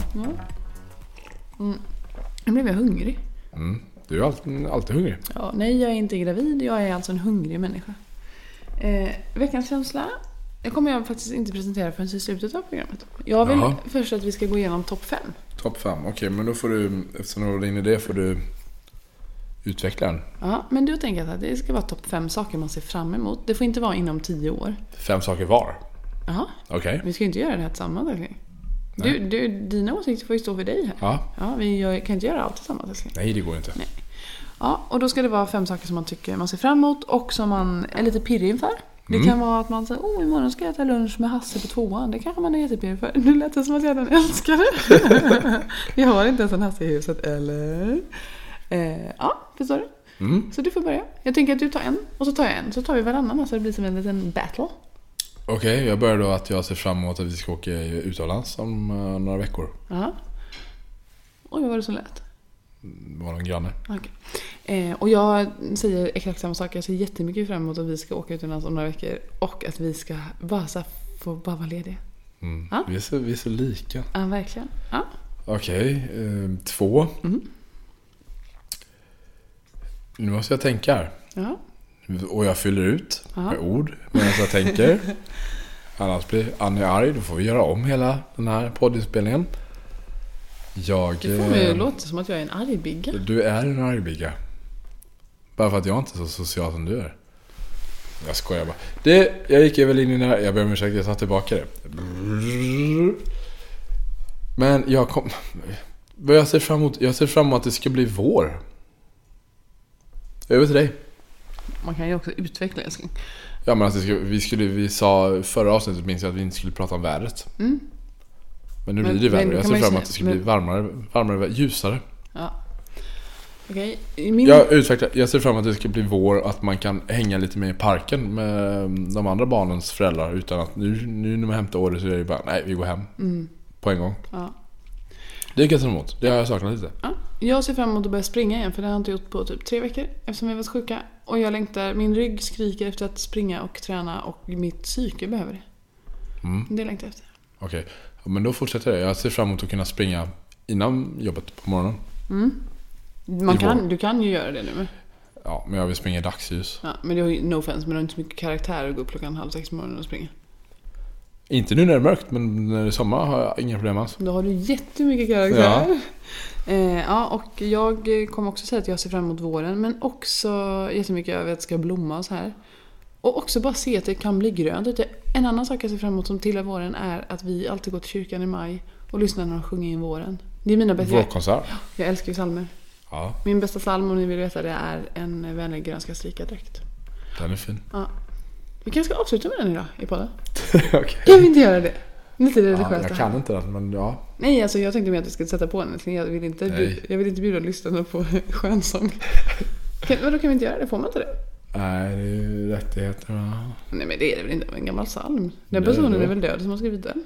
Nu blev jag hungrig. Du är alltid hungrig. Ja, nej, jag är inte gravid, jag är alltså en hungrig människa. Veckans känsla, det kommer jag faktiskt inte presentera förrän i slutet av programmet. Jag vill först att vi ska gå igenom topp 5. Topp 5, okej, men då får du, eftersom du var inne i det, får du utveckla den. Ja, men du tänker att det ska vara topp 5 saker man ser fram emot. Det får inte vara inom 10 år. 5 saker var? Jaha, okej. Vi ska inte göra det här tillsammans, älskling. Dina åsikter får ju stå för dig här. Ja, vi kan inte göra allt tillsammans, älskling. Nej, det går inte. Nej. Ja, och då ska det vara 5 saker som man tycker man ser fram emot och som man är lite pirrig inför. Det kan vara att man säger, imorgon ska jag äta lunch med Hasse på 2:an. Det kanske man är jättepirrig för. Nu lät det som att jag den älskar det. Vi har inte ens en Hasse i huset, eller? Ja, förstår du? Så du får börja. Jag tänker att du tar en och så tar jag en. Så tar vi varannan så det blir som en liten battle. Okej, jag börjar då att jag ser fram emot att vi ska åka utomlands om några veckor. Ja. Oj, vad var det som lät? Det var någon granne. Okay. Och jag säger exakt samma sak. Jag ser jättemycket fram emot att vi ska åka utomlands om några veckor. Och att vi ska få vara lediga. Ja? Vi är så lika. Ja, verkligen. Ja. Okej, 2. Nu måste jag tänka här. Ja. Och jag fyller ut med ord medan jag tänker. Annars blir Annie arg. Då får vi göra om hela den här poddinspelningen. Det får mig låta som att jag är en argbigga. Du är en argbigga. Bara för att jag inte är så social som du är. Jag skojar bara. Jag gick väl in i den här. Jag ber om ursäkt, jag tar tillbaka det. Men jag ser fram emot att det ska bli vår. Över till dig. Man kan ju också utveckla, älskling. Ja, men att vi sa förra avsnittet, minns jag, att vi inte skulle prata om vädret. Men nu blir det värre. Jag ser fram emot att det ska bli varmare, ljusare. Ja. Okej. Jag ser fram emot att det ska bli vår, att man kan hänga lite mer i parken med de andra barnens föräldrar, utan att nu när man hämtar året så är det bara, nej, vi går hem på en gång. Ja. Det är ganska emot. Det har jag saknat lite. Ja. Jag ser fram emot att börja springa igen, för det har jag inte gjort på typ 3 veckor eftersom vi var sjuka. Och jag längtar, min rygg skriker efter att springa och träna, och mitt psyke behöver det. Det längtar jag efter. Okej, men då fortsätter jag. Jag ser fram emot att kunna springa innan jobbet på morgonen. Du kan ju göra det nu. Ja, men jag vill springa i dagsljus. Ja, men det har ju no offense, men det har inte så mycket karaktär att gå upp 5:30 på morgonen och springa. Inte nu när det är mörkt, men när det är sommar har jag inga problem alls. Då har du jättemycket karaktär. Ja. Och jag kommer också säga att jag ser fram emot våren, men också jättemycket över att det ska blomma så här. Och också bara se att det kan bli grönt. En annan sak jag ser fram emot som tillhör våren är att vi alltid går till kyrkan i maj och lyssnar när de sjunger in våren. Det är mina bästa. Vårkonsert. Jag älskar ju psalmer. Ja. Min bästa psalm, om ni vill veta, det är En vänlig grön ska strika dräkt. Den är fin. Ja. Vi kanske ska avsluta med den idag i podden. Okay. Jag vill inte göra det. Lite religiöst. Jag kan inte den, men ja. Nej, alltså jag tänkte mer att jag skulle sätta på den. Jag vill inte bjuda lyssnarna på skönsång. Då kan vi inte göra det? Får man inte det? Nej, det är ju rättigheterna. Nej, men det är det väl inte. En gammal psalm. Den personen är väl död som har skrivit den?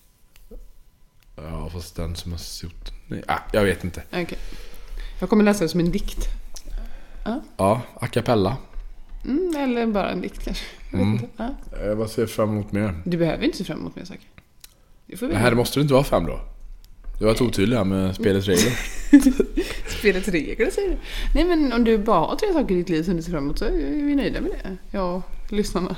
Ja, fast den som har gjort... Nej, jag vet inte. Okej. Jag kommer läsa det som en dikt. Ja, a cappella. Eller bara en dikt kanske. Jag bara ser fram emot mer. Du behöver inte se fram emot mer saker. Det måste det inte vara 5 då. Du var otydlig här med spelets regler. Spelets regler, säger du. Nej, men om du bara har 3 saker i ditt liv som du ser fram emot, så är vi nöjda med det. Ja, lyssnarna.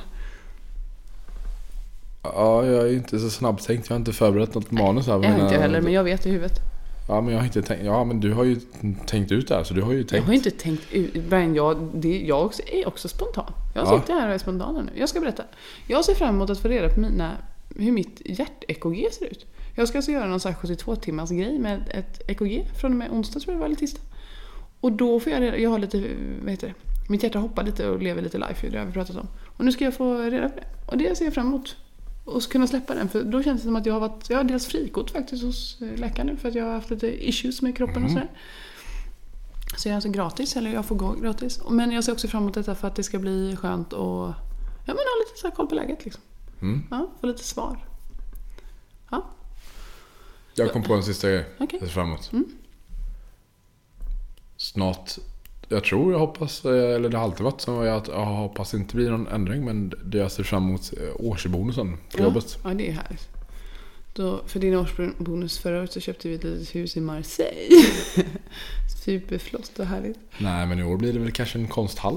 Ja, jag är inte så snabbtänkt. Jag har inte förberett något manus här. Jag har inte heller, men jag vet i huvudet. Ja, men jag har inte tänkt. Ja, men du har ju tänkt ut det här, så du har ju tänkt. Jag har inte tänkt ut. Men jag är också spontan. Jag sitter här och är spontan nu. Jag ska berätta. Jag ser fram emot att få reda på hur mitt hjärt-EKG ser ut. Jag ska alltså göra någon sån här 72 timmars grej med ett EKG från och med onsdag, tror jag det var, eller tisdag. Och då får jag har lite, vad heter det? Mitt hjärta hoppar lite och lever lite life, det har vi pratat om. Och nu ska jag få reda på det. Och det ser jag fram emot. Och så kunna släppa den, för då känns det som att jag har deras frikort faktiskt hos läkaren nu, för att jag har haft lite issues med kroppen och sådär. Så jag är alltså gratis, eller jag får gå gratis. Men jag ser också fram emot detta för att det ska bli skönt och ha lite så här koll på läget liksom. Ja, få lite svar. Ja. Jag kom på en sista grej. Okay. Jag ser fram emot. Snart, jag hoppas, eller det har alltid varit så, jag hoppas inte blir någon ändring, men det jag ser fram emot årsbonusen på jobbet. Ja, det är härligt. För din årsbonus förra året så köpte vi ett litet hus i Marseille. Superflott och härligt. Nej, men i år blir det väl kanske en konsthall.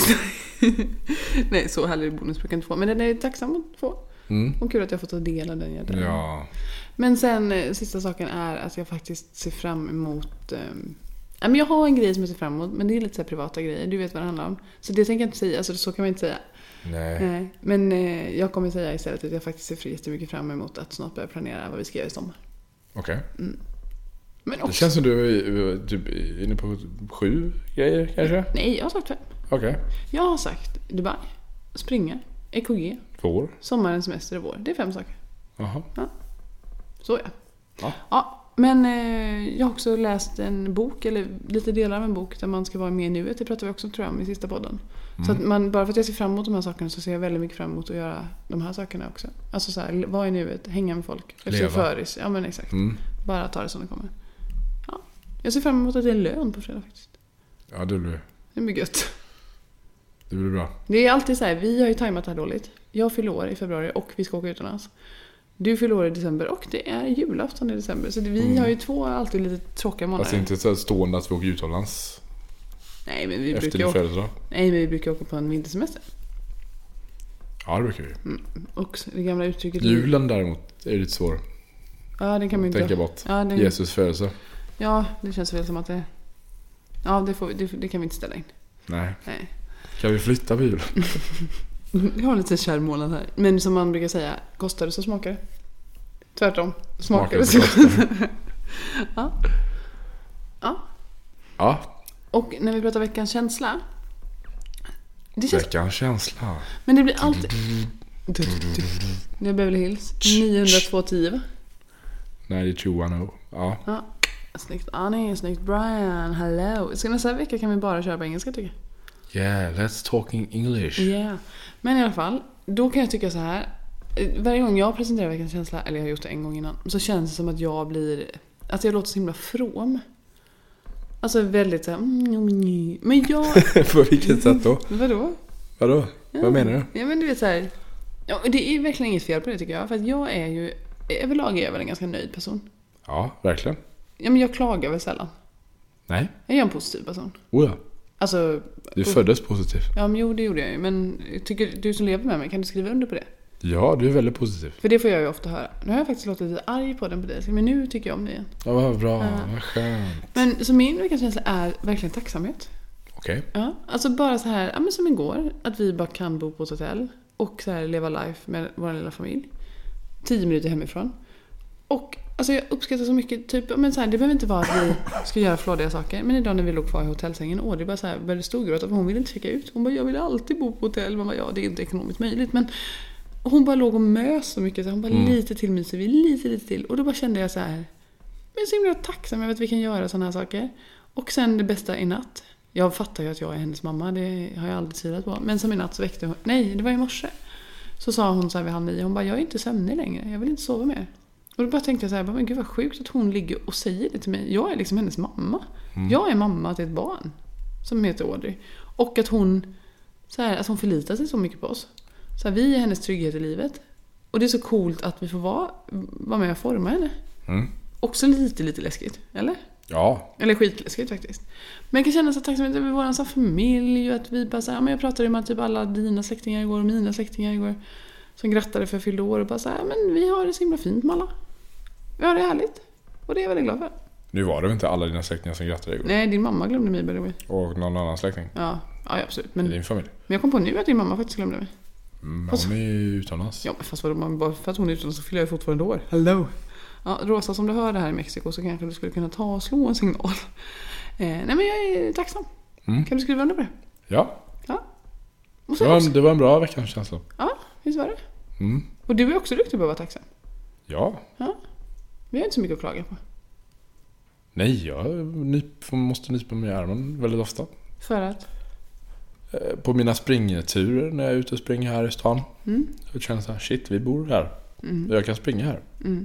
Nej, så härlig bonus brukar jag inte få. Men den är tacksam att få. Och kul att jag får ta del av den. Ja. Men sen, sista saken är att jag faktiskt ser fram emot... men jag har en grej som jag ser fram emot, men det är lite så här privata grejer. Du vet vad det handlar om. Så det tänker jag inte säga, alltså så kan man inte säga. Nej. Men jag kommer säga istället att jag faktiskt ser jättemycket fram emot att snart börja planera vad vi ska göra i sommar. Okej. Men också... Det känns som du är typ inne på 7 grejer kanske? Nej, jag har sagt 5. Okej. Jag har sagt Dubai, springa, EKG, vår, sommarens semester och vår. Det är 5 saker. Jaha. Ja. Så ja. men jag har också läst en bok, eller lite delar av en bok där man ska vara med i nuet. Det pratar vi också, tror jag, om i sista podden. Så att bara för att jag ser fram emot de här sakerna så ser jag väldigt mycket fram emot att göra de här sakerna också. Alltså så här, vara i nuet, hänga med folk. Föris. Ja, men exakt. Bara ta det som det kommer. Ja. Jag ser fram emot att det är lön på fredag faktiskt. Ja, det blir gött. Det blir bra. Det är alltid så här, vi har ju tajmat det här dåligt. Jag fyller år i februari och vi ska åka utomlands. Du fyller år i december och det är julafton i december. Så vi har ju två alltid lite tråkiga månader. Alltså inte så stående att vi åker utomlands. Nej, men vi efter brukar din födelsedag. Nej, men vi brukar åka på en vintersemester. Ja, det brukar vi. Och det gamla uttrycket... Julen däremot är lite svår. Ja, det kan man inte... Tänka bort. Ja, Jesus födelse. Ja, det känns väl som att det... Ja, det kan vi inte ställa in. Nej. Kan vi flytta på julen? Jag har lite kär månad här. Men som man brukar säga, kostar det så smakar det. Tvärtom. Smakar det så Ja. Ja. Och när vi pratar veckans känsla. Veckans känsla. Men det blir alltid... Det är Beverly Hills. 90210, va? 9210. Ja. Snyggt Annie, snyggt Brian. Hello. Så nästa vecka kan vi bara köra på engelska, tycker jag. Yeah, let's talking English. Yeah. Men i alla fall, då kan jag tycka så här. Varje gång jag presenterar veckans känsla, eller jag har gjort det en gång innan, så känns det som att jag blir... Att jag låter så himla from. Alltså väldigt så här... Men jag... På vilket sätt då? Vadå? Ja. Vad menar du? Ja, men du vet så här... Ja, det är verkligen inget fel på det, tycker jag. För att jag är ju... Överlag är jag väl en ganska nöjd person. Ja, verkligen. Ja, men jag klagar väl sällan. Nej. Jag är en positiv person. Ja. Alltså... Du föddes positiv. Ja, men jo, det gjorde jag ju. Men tycker du som lever med mig, kan du skriva under på det? Ja, du är väldigt positiv. För det får jag ju ofta höra. Nu har jag faktiskt låtit lite arg på den på dig. Men nu tycker jag om det igen. Ja, vad bra. Vad skönt. Men så min veckans känsla är verkligen tacksamhet. Okej. Ja, alltså bara så här, ja, men som igår. Att vi bara kan bo på ett hotell. Och så här leva life med vår lilla familj. 10 minuter hemifrån. Och alltså jag uppskattar så mycket. Typ, men så här, det behöver inte vara att vi ska göra flådiga saker. Men idag när vi låg kvar i hotellsängen. Och det bara så här, började storgråta. För hon ville inte checka ut. Hon bara, jag vill alltid bo på hotell. Man bara, ja, det är inte ekonomiskt möjligt. Men hon bara låg och mös så mycket. Så hon bara lite till myser vi. Lite till. Och då bara kände jag så här. Men så himla tacksam över att vi kan göra sådana här saker. Och sen det bästa i natt. Jag fattar ju att jag är hennes mamma. Det har jag aldrig tvivlat på. Men som i natt så väckte hon. Nej, det var i morse. Så sa hon så här vid 8:30. Hon bara, jag är inte sömnig längre. Jag vill inte sova mer. Och då bara tänkte jag så här. Men gud vad sjukt att hon ligger och säger det till mig. Jag är liksom hennes mamma. Jag är mamma till ett barn. Som heter Audrey. Och att hon så här, att hon förlitar sig så mycket på oss. Så här, vi är hennes trygghet i livet. Och det är så coolt att vi får vara med och forma henne. Också lite läskigt, eller? Ja. Eller skitläskigt faktiskt. Men jag kan känna så tacksamhet över vår familj. Och att vi bara så här, men jag pratade med typ alla dina släktingar igår och mina släktingar igår. Som grattade för fyllde år. Och bara så här, men vi har det så himla fint med alla. Vi har det härligt. Och det är jag väldigt glad för. Nu var det väl inte alla dina släktingar som grattade igår? Nej, din mamma glömde mig by the way. Och någon annan släkting? Ja absolut. I din familj? Men jag kom på nu att din mamma faktiskt glömde mig. Hon är ju utomlands. Ja, fast bara för att hon är utomlands så fyller jag fortfarande år. Hello. Ja, Rosa, som du hör det här i Mexiko så kanske du skulle kunna ta och slå en signal. Nej, men jag är tacksam. Kan du skriva under på det? Ja. Och det var en bra veckans känsla. Ja, visst var det? Och du är också duktig på att vara tacksam. Ja. Vi har inte så mycket att klaga på. Nej, jag måste nypa mig i armen väldigt ofta. För att? På mina springturer när jag är ute och springer här i stan. Jag känner så här, shit, vi bor här. Jag kan springa här.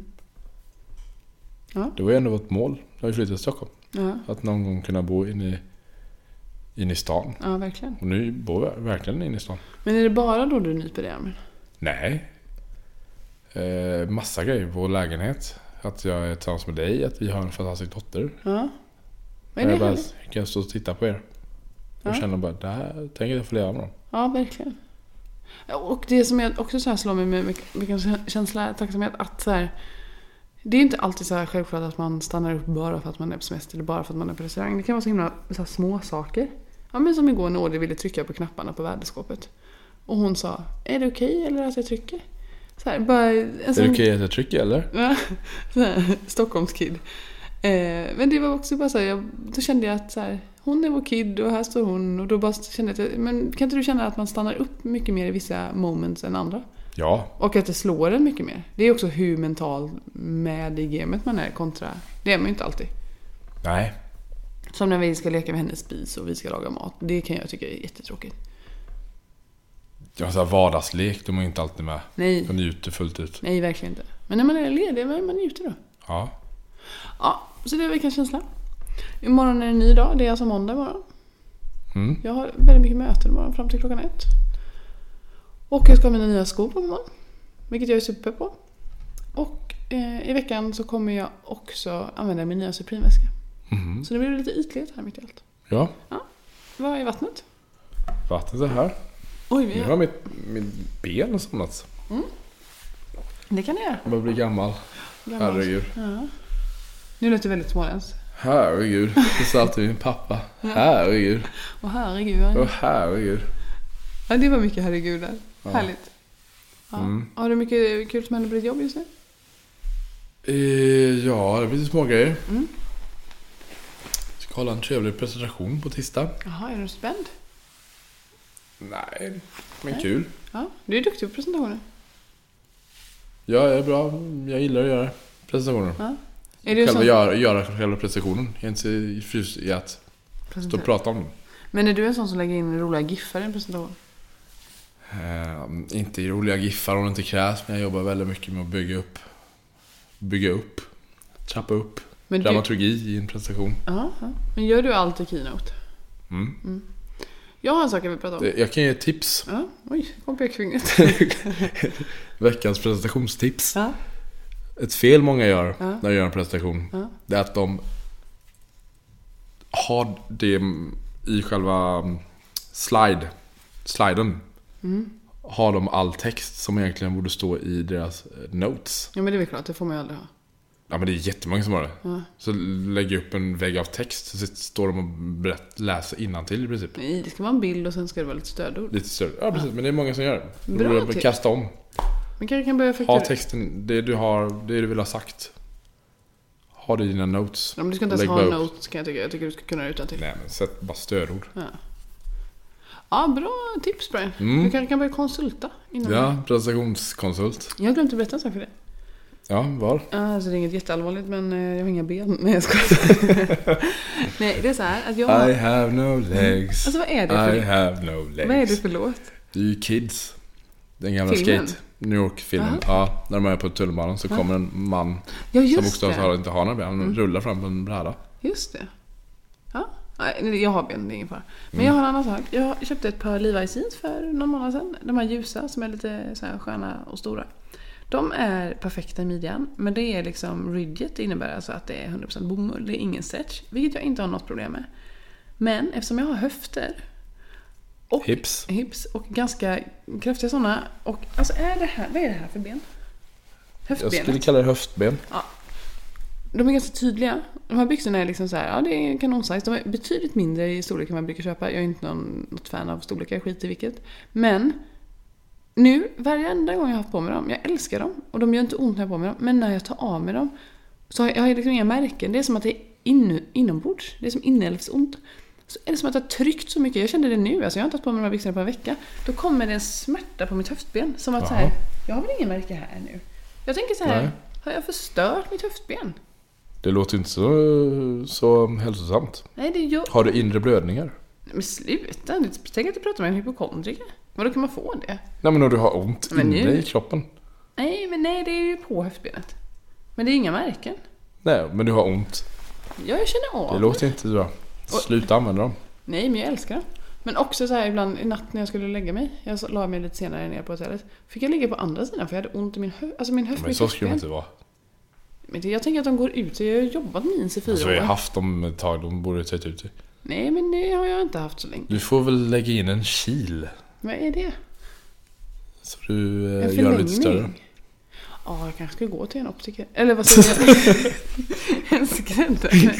Ja. Det var ju ändå vårt mål när vi flyttade till Stockholm. Ja. Att någon gång kunna bo in i stan. Ja, verkligen. Och nu bor jag verkligen inne i stan. Men är det bara då du nyper i armen? Nej. Massa grejer på vår lägenhet. Att jag är tillsammans med dig. Att vi har en fantastisk dotter. Ja. Men jag bara kan stå och titta på er. Och känna bara, det här tänker jag få leva med dem. Ja, verkligen. Och det som jag också så här slår mig med vilken känsla tacksamhet att så här, det är inte alltid så här självklart att man stannar upp bara för att man är på semester eller bara för att man är på restaurang. Det kan vara så himla så här små saker. Ja, men som igår när Audrey ville trycka på knapparna på värdeskåpet. Och hon sa, är det okej eller att jag trycker? Så här, bara, är det okej att jag trycker eller? Ja, Stockholmskid. Men det var också bara så här, då kände jag att så här, hon är vår kid och här står hon. Och då bara kände jag, men kan inte du känna att man stannar upp mycket mer i vissa moments än andra? Ja. Och att det slår en mycket mer. Det är också hur mental med i gamet man är kontra Det är man ju inte alltid. Nej. Som när vi ska leka med hennes spis och vi ska laga mat. Det kan jag tycka är jättetråkigt. Jag har vardagslek, de är inte alltid med. Nej. De njuter fullt ut. Nej, verkligen inte. Men när man är ledig, man njuter då. Ja. Ja, så det är veckans känsla. Imorgon är en ny dag, det är alltså måndag imorgon. Jag har väldigt mycket möten imorgon fram till klockan 1. Och jag ska ha mina nya skor på imorgon. Vilket jag är super på. Och i veckan så kommer jag också använda min nya Supreme-väska. Så det blir lite ytlighet här mitt i allt. Ja. Vad är vattnet? Vattnet är här. Oj, Nu har mitt ben och somnat. Det kan det göra. Jag blir gammal. Herregud. Ja. Nu låter det väldigt småländsk. Herregud. Det sa alltid min pappa. Herregud. Och herregud. Och herregud. Ja, det var mycket herregud där. Ja. Härligt. Ja. Har du mycket kul som händer på ditt jobb just nu? Ja, det blir lite små grejer. Ska hålla en trevlig presentation på tisdag. Jaha, är du spänd? Nej, men kul. Ja, du är duktig på presentationer. Ja, jag är bra. Jag gillar att göra presentationer. Ja. Är du sån... göra själva presentationen. Jag är inte frys i att stå och prata om den. Men är du en sån som lägger in roliga giffar i en presentation? Inte i roliga giffar om det inte krävs. Men jag jobbar väldigt mycket med att bygga upp. Trappa upp. Dramaturgi i en presentation. Ja. Men gör du allt i Keynote? Jag har en sak jag vill prata om. Jag kan ge ett tips. Ja, oj, kom pekfingret. Veckans presentationstips. Ja. Ett fel många gör när de gör en presentation. Det är att de har det i själva sliden. Har de all text som egentligen borde stå i deras notes. Ja, men det är väl klart, det får man ju aldrig ha. Ja, men det är jättemånga som har det. Så lägger upp en vägg av text. Så står de och läser innantill i princip. Nej, det ska vara en bild och sen ska det vara lite stödord. Lite stöd. Ja, precis. Men det är många som gör det. Bra tips. Kasta om. Men kanske kan börja ha texten, det du vill ha sagt. Ha det i dina notes. Ja, men du ska inte ens ha notes, kan jag tycka. Jag tycker du ska kunna utan till. Nej, men sätt bara stödord. Ja, bra tips, Brian. Du kanske kan börja konsulta innan. Ja, presentationskonsult. Jag har glömt att berätta en sak för dig. Ja, var? Alltså det är inget jätteallvarligt, men jag har inga ben. Nej, jag skojar. Nej, det är så här att jag... I have no legs. Alltså vad är det för... I have no legs. Vad är det för låt? Det är ju Kids. Den gamla Filmen? skate New York-filmen. Ja, när de är på tunnelbanan så kommer en man som bokstavligt inte har några ben. Han rullar fram på en bräda. Just det. Ja. Nej, jag har ben, det är ingen fara. Men jag har en annan sak. Jag köpte ett par Levi's jeans för någon månad sedan. De här ljusa som är lite så här sköna och stora. De är perfekta i midjan, men det är liksom rigid. Det innebär alltså att det är 100% bomull. Det är ingen stretch, vilket jag inte har något problem med. Men eftersom jag har höfter och hips och ganska kraftiga sådana. Och alltså vad är det här för ben? Höftbenet. Jag skulle kalla det höftben. Ja. De är ganska tydliga. De här byxorna är liksom så här, ja, det är kanonsize. De är betydligt mindre i storlek än man brukar köpa. Jag är inte något fan av storlekar, skit i vilket. Men nu, varje enda gång jag har haft på mig dem, jag älskar dem. Och de gör inte ont när jag har på mig dem. Men när jag tar av mig dem så har jag liksom inga märken. Det är som att det är inombords. Det är som inälvsont. Så är det som att jag har tryckt så mycket. Jag kände det nu, alltså jag har inte haft på mig de här byxorna på en vecka. Då kommer det en smärta på mitt höftben. Som att så här, jag har väl ingen märke här nu. Jag tänker så här, har jag förstört mitt höftben? Det låter inte så hälsosamt. Nej, har du inre blödningar? Men sluta, tänk att du pratar med en hypokondriker. Men då kan man få det. Nej, men om du har ont inne i kroppen. Nej, det är ju på höftbenet. Men det är inga märken. Nej, men du har ont. Ja, jag känner av det. Låter inte bra. Sluta använda dem. Nej, men jag älskar dem. Men också så här ibland i natt när jag skulle lägga mig. Jag la mig lite senare ner på hotellet. Fick jag ligga på andra sidan för jag hade ont i min höft. Men så skulle det inte vara. Men jag tänker att de går ut. Jag har jobbat minst i 4 år. Alltså, jag har haft dem ett tag. De borde ta ut. Nej, men det har jag inte haft så länge. Du får väl lägga in en kil. Vad är det? Så du gör lite större. Ja, jag kanske ska gå till en optiker. Eller vad säger jag? En skräddare.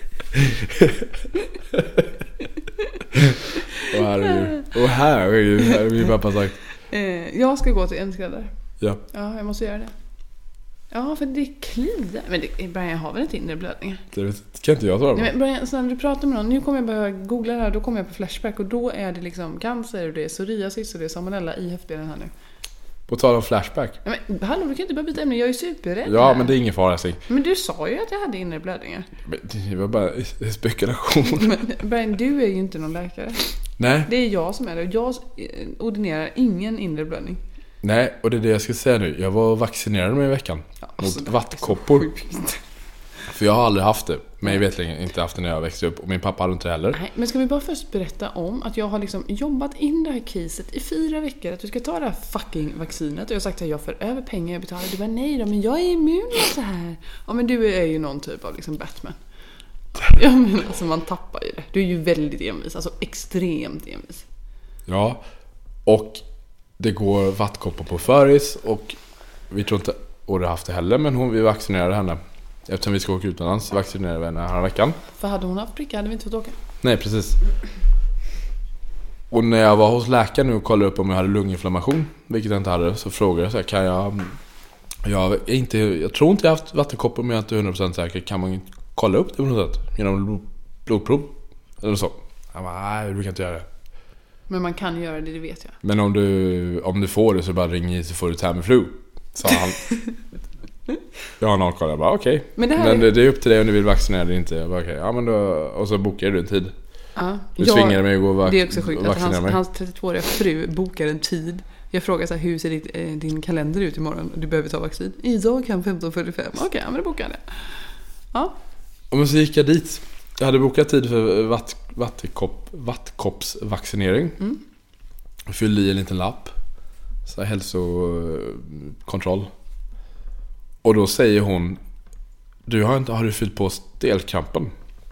Åh herregud. Här är min pappa sagt. Jag ska gå till en skräddare. Ja, jag måste göra det. Ja, för det kliar. Men Brian har väl inte inre blödningar? Det kan inte jag svara på. Men Brian, så när du pratar med någon, nu kommer jag börja googla det här, då kommer jag på Flashback och då är det liksom cancer och det är psoriasis och det är salmonella i höftbenen här nu. På tal om Flashback. Men hallå, du kan inte bara byta ämne, jag är superrädd. Ja, men det är ingen fara. Men du sa ju att jag hade inre blödningar. Men det var bara spekulation. Men Brian, du är ju inte någon läkare. Nej. Det är jag som är det. Jag ordinerar ingen inre blödning. Nej, och det är det jag ska säga nu. Jag var vaccinerad mig i veckan mot vattkoppor. För jag har aldrig haft det. Men jag vet inte haft det när jag växte upp. Och min pappa hade inte heller. Nej, men ska vi bara först berätta om att jag har liksom jobbat in det här caset i 4 veckor. Att du ska ta det här fucking vaccinet. Och jag har sagt att jag får över pengar jag betalar. Du bara nej då, men jag är immun mot så här. Ja, men du är ju någon typ av liksom Batman. Jag menar, alltså man tappar ju det. Du är ju väldigt envis, alltså extremt envis. Ja, och det går vattkoppor på föris. Och vi tror inte Oda haft det heller. Men vi vaccinerade henne. Eftersom vi ska åka utomlands vaccinerade vi henne här veckan. För hade hon haft prickar hade vi inte fått åka. Nej, precis. Och när jag var hos läkaren nu och kollade upp om jag hade lunginflammation, vilket jag inte hade, så frågade jag så här, kan jag tror inte jag haft vattenkoppor, men jag är inte 100% säker. Kan man kolla upp det på något sätt? Genom blodprov? Eller så. Jag bara, nej, du kan inte göra det. Men man kan göra det vet jag. Men om du får det så bara ring hit så får du Tamiflu, sa han. Jag har noll koll. Jag bara okej. Men det är upp till dig om du vill vaccinera eller inte. Jag bara okej. Ja, men då, och så bokar du en tid. Ja. Du tvingade mig att gå och det är också sjukt att vaccinera mig. Hans 32-åriga fru bokar en tid. Jag frågar så här, hur ser din kalender ut imorgon? Du behöver ta vaccin. Idag kan 15:45. Okej, men då bokar jag det. Ja. Och så gick jag dit. Jag hade bokat tid för vattkoppsvaccinering. Jag fyllde i en liten lapp. Så här, hälsokontroll. Och då säger hon, har du fyllt på stelkrampen?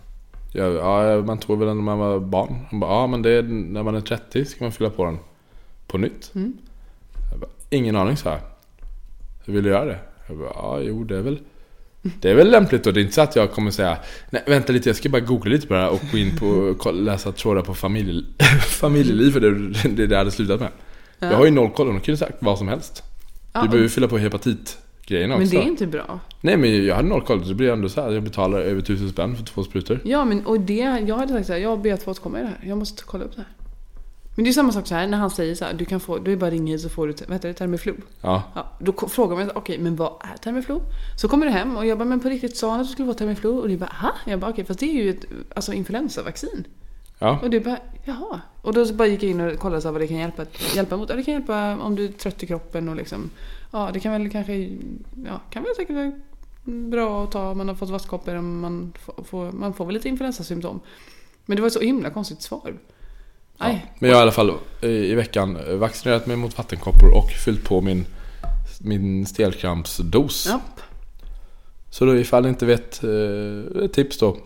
Ja, man tog väl den när man var barn. Hon bara, ja, men det är när man är 30 ska man fylla på den på nytt. Jag bara, ingen aning, så här. Hur vill du göra det? Jag bara, ja, jo, det är väl lämpligt. Och det är inte så att jag kommer säga, nej, vänta lite, jag ska bara googla lite bara och gå in på läsa trådar på familjeliv, för det hade slutat med. Ja. Jag har ju noll koll, de kunde sagt vad som helst. Du behöver fylla på hepatitgrejerna också. Men det är inte bra. Nej, men jag hade noll koll. Det blir ändå så här, jag betalar över 1000 spänn för 2 sprutor. Ja, men och jag hade sagt så här, jag ber att få återkomma i det här. Jag måste kolla upp det här. Men det är samma sak så här, när han säger så här, du är bara ringa så får du, vad heter det, Tamiflu. Ja. Då frågar man, okej, men vad är Tamiflu? Så kommer du hem och jag bara, men på riktigt sa han att du skulle få Tamiflu? Och det bara, aha. Jag bara, okej, fast det är ju ett influensavaccin. Ja. Och det bara, jaha. Och då bara gick jag in och kollade så här, vad det kan hjälpa mot. Ja, det kan hjälpa om du är trött i kroppen och liksom, ja, det kan väl kanske, ja, kan väl säkert vara bra att ta om man har fått vattkoppor, om man får väl lite influensasymptom. Men det var ett så himla konstigt svar. Ja, men jag har i alla fall i veckan vaccinerat mig mot vattenkoppor och fyllt på min stelkrampsdos. Ja. Så då, ifall ni inte vet, tips då.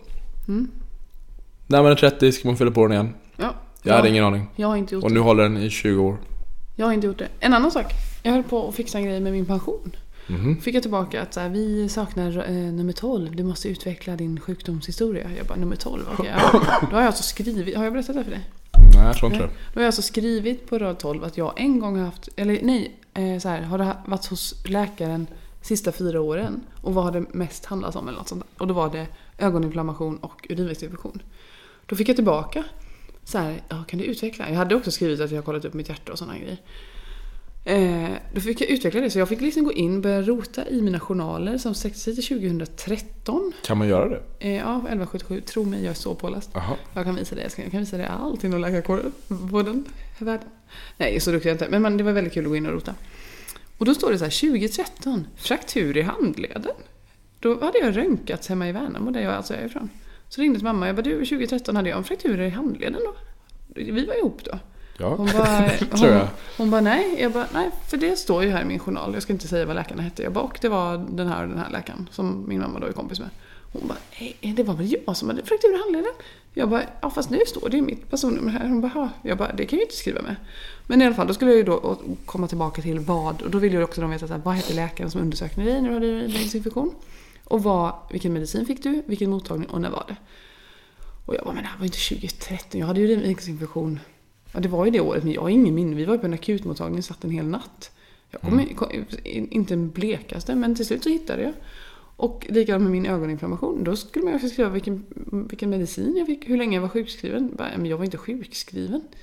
När man är 30 ska man fylla på den igen. Ja. Jag hade ingen aning. Jag har inte gjort och nu håller den i 20 år. Jag har inte gjort det. En annan sak. Jag höll på att fixa en grej med min pension. Fick jag tillbaka att så här, vi saknar nummer 12. Du måste utveckla din sjukdomshistoria. Jag bara, nummer 12? Okay, ja. Då har jag alltså skrivit. Har jag berättat det för dig? Nej, jag tror inte det. Då har jag alltså skrivit på rad 12 att jag en gång har haft, eller nej, så här, har det varit hos läkaren sista 4 åren. Och vad har det mest handlat om eller något sånt där. Och då var det ögoninflammation och urinvägsinfektion. Då fick jag tillbaka så här, ja, kan du utveckla? Jag hade också skrivit att jag har kollat upp mitt hjärta och såna grejer. Då fick jag utveckla det. Så jag fick liksom gå in och börja rota i mina journaler som sträckte sig till 2013. Kan man göra det? Ja, 1177. Tro mig, jag är så påläst. Jag kan visa det. Jag kan visa det allt inom läkarkåren på den världen. Nej, så duktig jag inte. Men det var väldigt kul att gå in och rota. Och då står det så här, 2013, fraktur i handleden. Då hade jag röntgats hemma i Värnamo, där jag alltså är ifrån. Så ringde till mamma. Jag bara, du, 2013 hade jag en fraktur i handleden då. Vi var ihop då. Ja, hon bara nej. Jag bara, nej, för det står ju här i min journal. Jag ska inte säga vad läkarna hette. Jag bara, och det var den här läkaren som min mamma då är kompis med. Hon bara, nej, det var väl jag som hade fraktur i handleden. Jag bara, ja, fast nu står det ju mitt personnummer här. Hon bara, ja. Jag bara, det kan jag ju inte skriva med. Men i alla fall, då skulle jag ju då komma tillbaka till vad. Och då vill jag också veta så här, vad heter läkaren som undersökte dig när du hade urinvägsinfektion? Och vilken medicin fick du? Vilken mottagning? Och när var det? Och jag bara, men det här var inte 2013. Jag hade ju urinvägsinfektion. Ja, det var ju det året, men jag har ingen minne. Vi var ju på en akutmottagning, satt en hel natt. Jag kom inte en blekaste, men till slut så hittade jag. Och likadant med min ögoninflammation. Då skulle man ju skriva vilken medicin jag fick, hur länge jag var sjukskriven. Men jag var inte sjukskriven.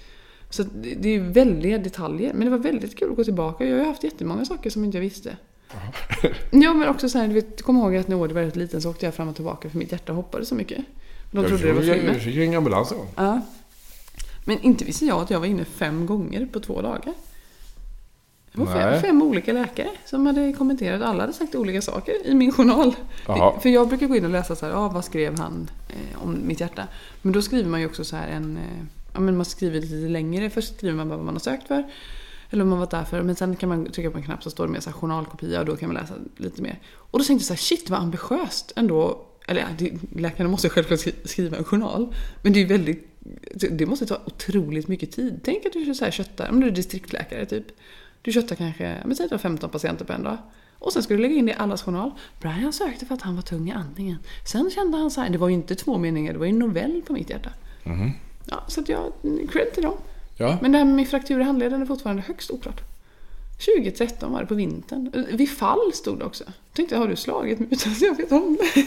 Så det är ju väldiga detaljer. Men det var väldigt kul att gå tillbaka. Jag har ju haft jättemånga saker som inte jag visste. Ja, men också så här, du vet, kom ihåg att när jag var väldigt liten så åkte jag fram och tillbaka för mitt hjärta hoppade så mycket. De trodde det var filmer. Jag fick ju ingen ambulans. Ja. Men inte visste jag att jag var inne 5 gånger på 2 dagar. Det var 5 olika läkare som hade kommenterat. Alla hade sagt olika saker i min journal. För jag brukar gå in och läsa så här, vad skrev han om mitt hjärta. Men då skriver man ju också så här men man skriver lite längre. Först skriver man bara vad man har sökt för. Eller om man varit där för. Men sen kan man trycka på en knapp så står det med så här journalkopia. Och då kan man läsa lite mer. Och då tänkte jag så här, shit vad ambitiöst ändå. Eller läkarna måste självklart skriva en journal. Men det är väldigt, det måste ta otroligt mycket tid. Tänk att du så här köttar, om du är distriktläkare typ. Du köttar kanske, men säg att du har 15 patienter på en dag. Och sen ska du lägga in det i allas journal. Brian sökte för att han var tung i andningen. Sen kände han så här, det var ju inte 2 meningar, det var ju en novell på mitt hjärta. Mm. Ja, så att jag, cred till dem. Ja. Men det här med min fraktur i handleden är fortfarande högst oklart. 2013 var det på vintern. Vid fall stod det också. Tänkte jag, har du slagit mig utan att jag vet om det?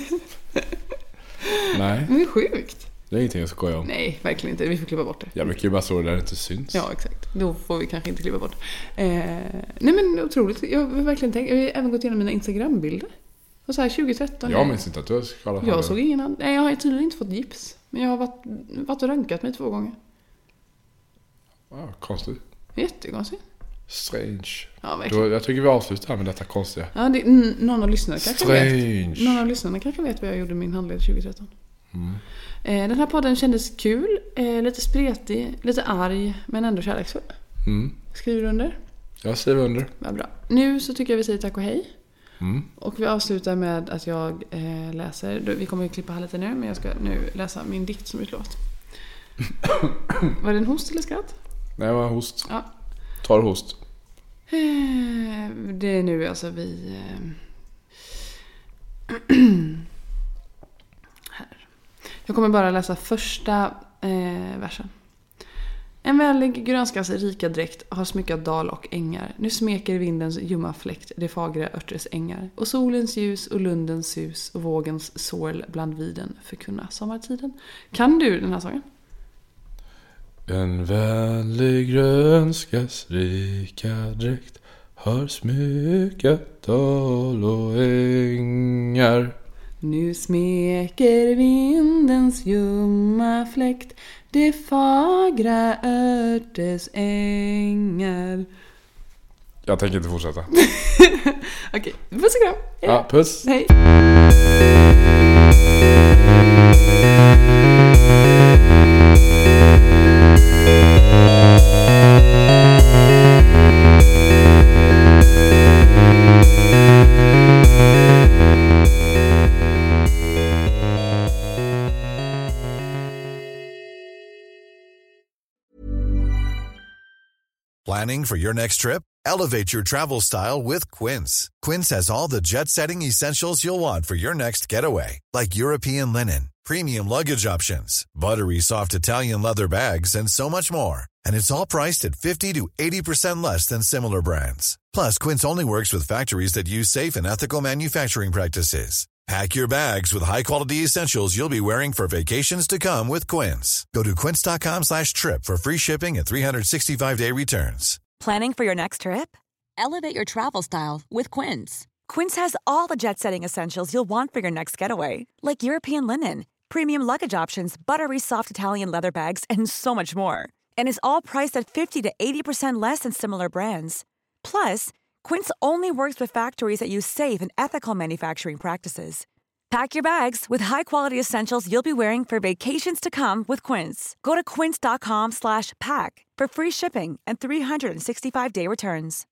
Nej. Men det är sjukt. Det är ingenting att skoja om. Nej, verkligen inte. Vi får klippa bort det. Jag brukar ju bara stå där det inte syns. Ja, exakt. Då får vi kanske inte klippa bort. Nej, men otroligt. Jag har verkligen tänkt. Jag har även gått igenom mina Instagram-bilder. Och så här 2013. Jag minns inte att du har skadat. Jag såg ingen annan. Nej, jag har tydligen inte fått gips. Men jag har varit och röntgat mig 2 gånger. Ja, konstigt. Jättekonstigt. Strange. Ja, verkligen. Jag tycker vi avslutar här med detta konstiga. Ja, någon av lyssnarna kanske vet. Någon av lyssnarna kanske vet vad jag gjorde min handled 2013. Mm. Den här podden kändes kul, lite spretig, lite arg, men ändå kärleksfull. Mm. Skriver du under? Jag skriver under. Vad bra. Nu så tycker jag vi säger tack och hej. Mm. Och vi avslutar med att jag läser. Vi kommer ju klippa här lite nu, men jag ska nu läsa min dikt som utlovat. Var det en host eller skratt? Nej, det var en host. Ja. Tar host. Det är nu alltså vi... Här. Jag kommer bara läsa första versen. En vänlig grönskasse rika dräkt har smyckat dal och ängar. Nu smeker vindens ljumma fläkt de fagra örtres ängar. Och solens ljus och lundens sus och vågens sorl bland viden förkunna sommartiden. Kan du den här sången? En vänlig grönskas rika dräkt har smykat dal och ängar. Nu smeker vindens ljumma fläkt de fagra örtes ängar. Jag tänker inte fortsätta. Okej, puss och kram. Ja, puss. Hej. Planning for your next trip? Elevate your travel style with Quince. Quince has all the jet-setting essentials you'll want for your next getaway, like European linen, premium luggage options, buttery soft Italian leather bags, and so much more. And it's all priced at 50 to 80% less than similar brands. Plus, Quince only works with factories that use safe and ethical manufacturing practices. Pack your bags with high-quality essentials you'll be wearing for vacations to come with Quince. Go to quince.com/trip for free shipping and 365-day returns. Planning for your next trip? Elevate your travel style with Quince. Quince has all the jet-setting essentials you'll want for your next getaway, like European linen, premium luggage options, buttery soft Italian leather bags, and so much more. And is all priced at 50 to 80% less than similar brands. Plus, Quince only works with factories that use safe and ethical manufacturing practices. Pack your bags with high-quality essentials you'll be wearing for vacations to come with Quince. Go to quince.com/pack for free shipping and 365-day returns.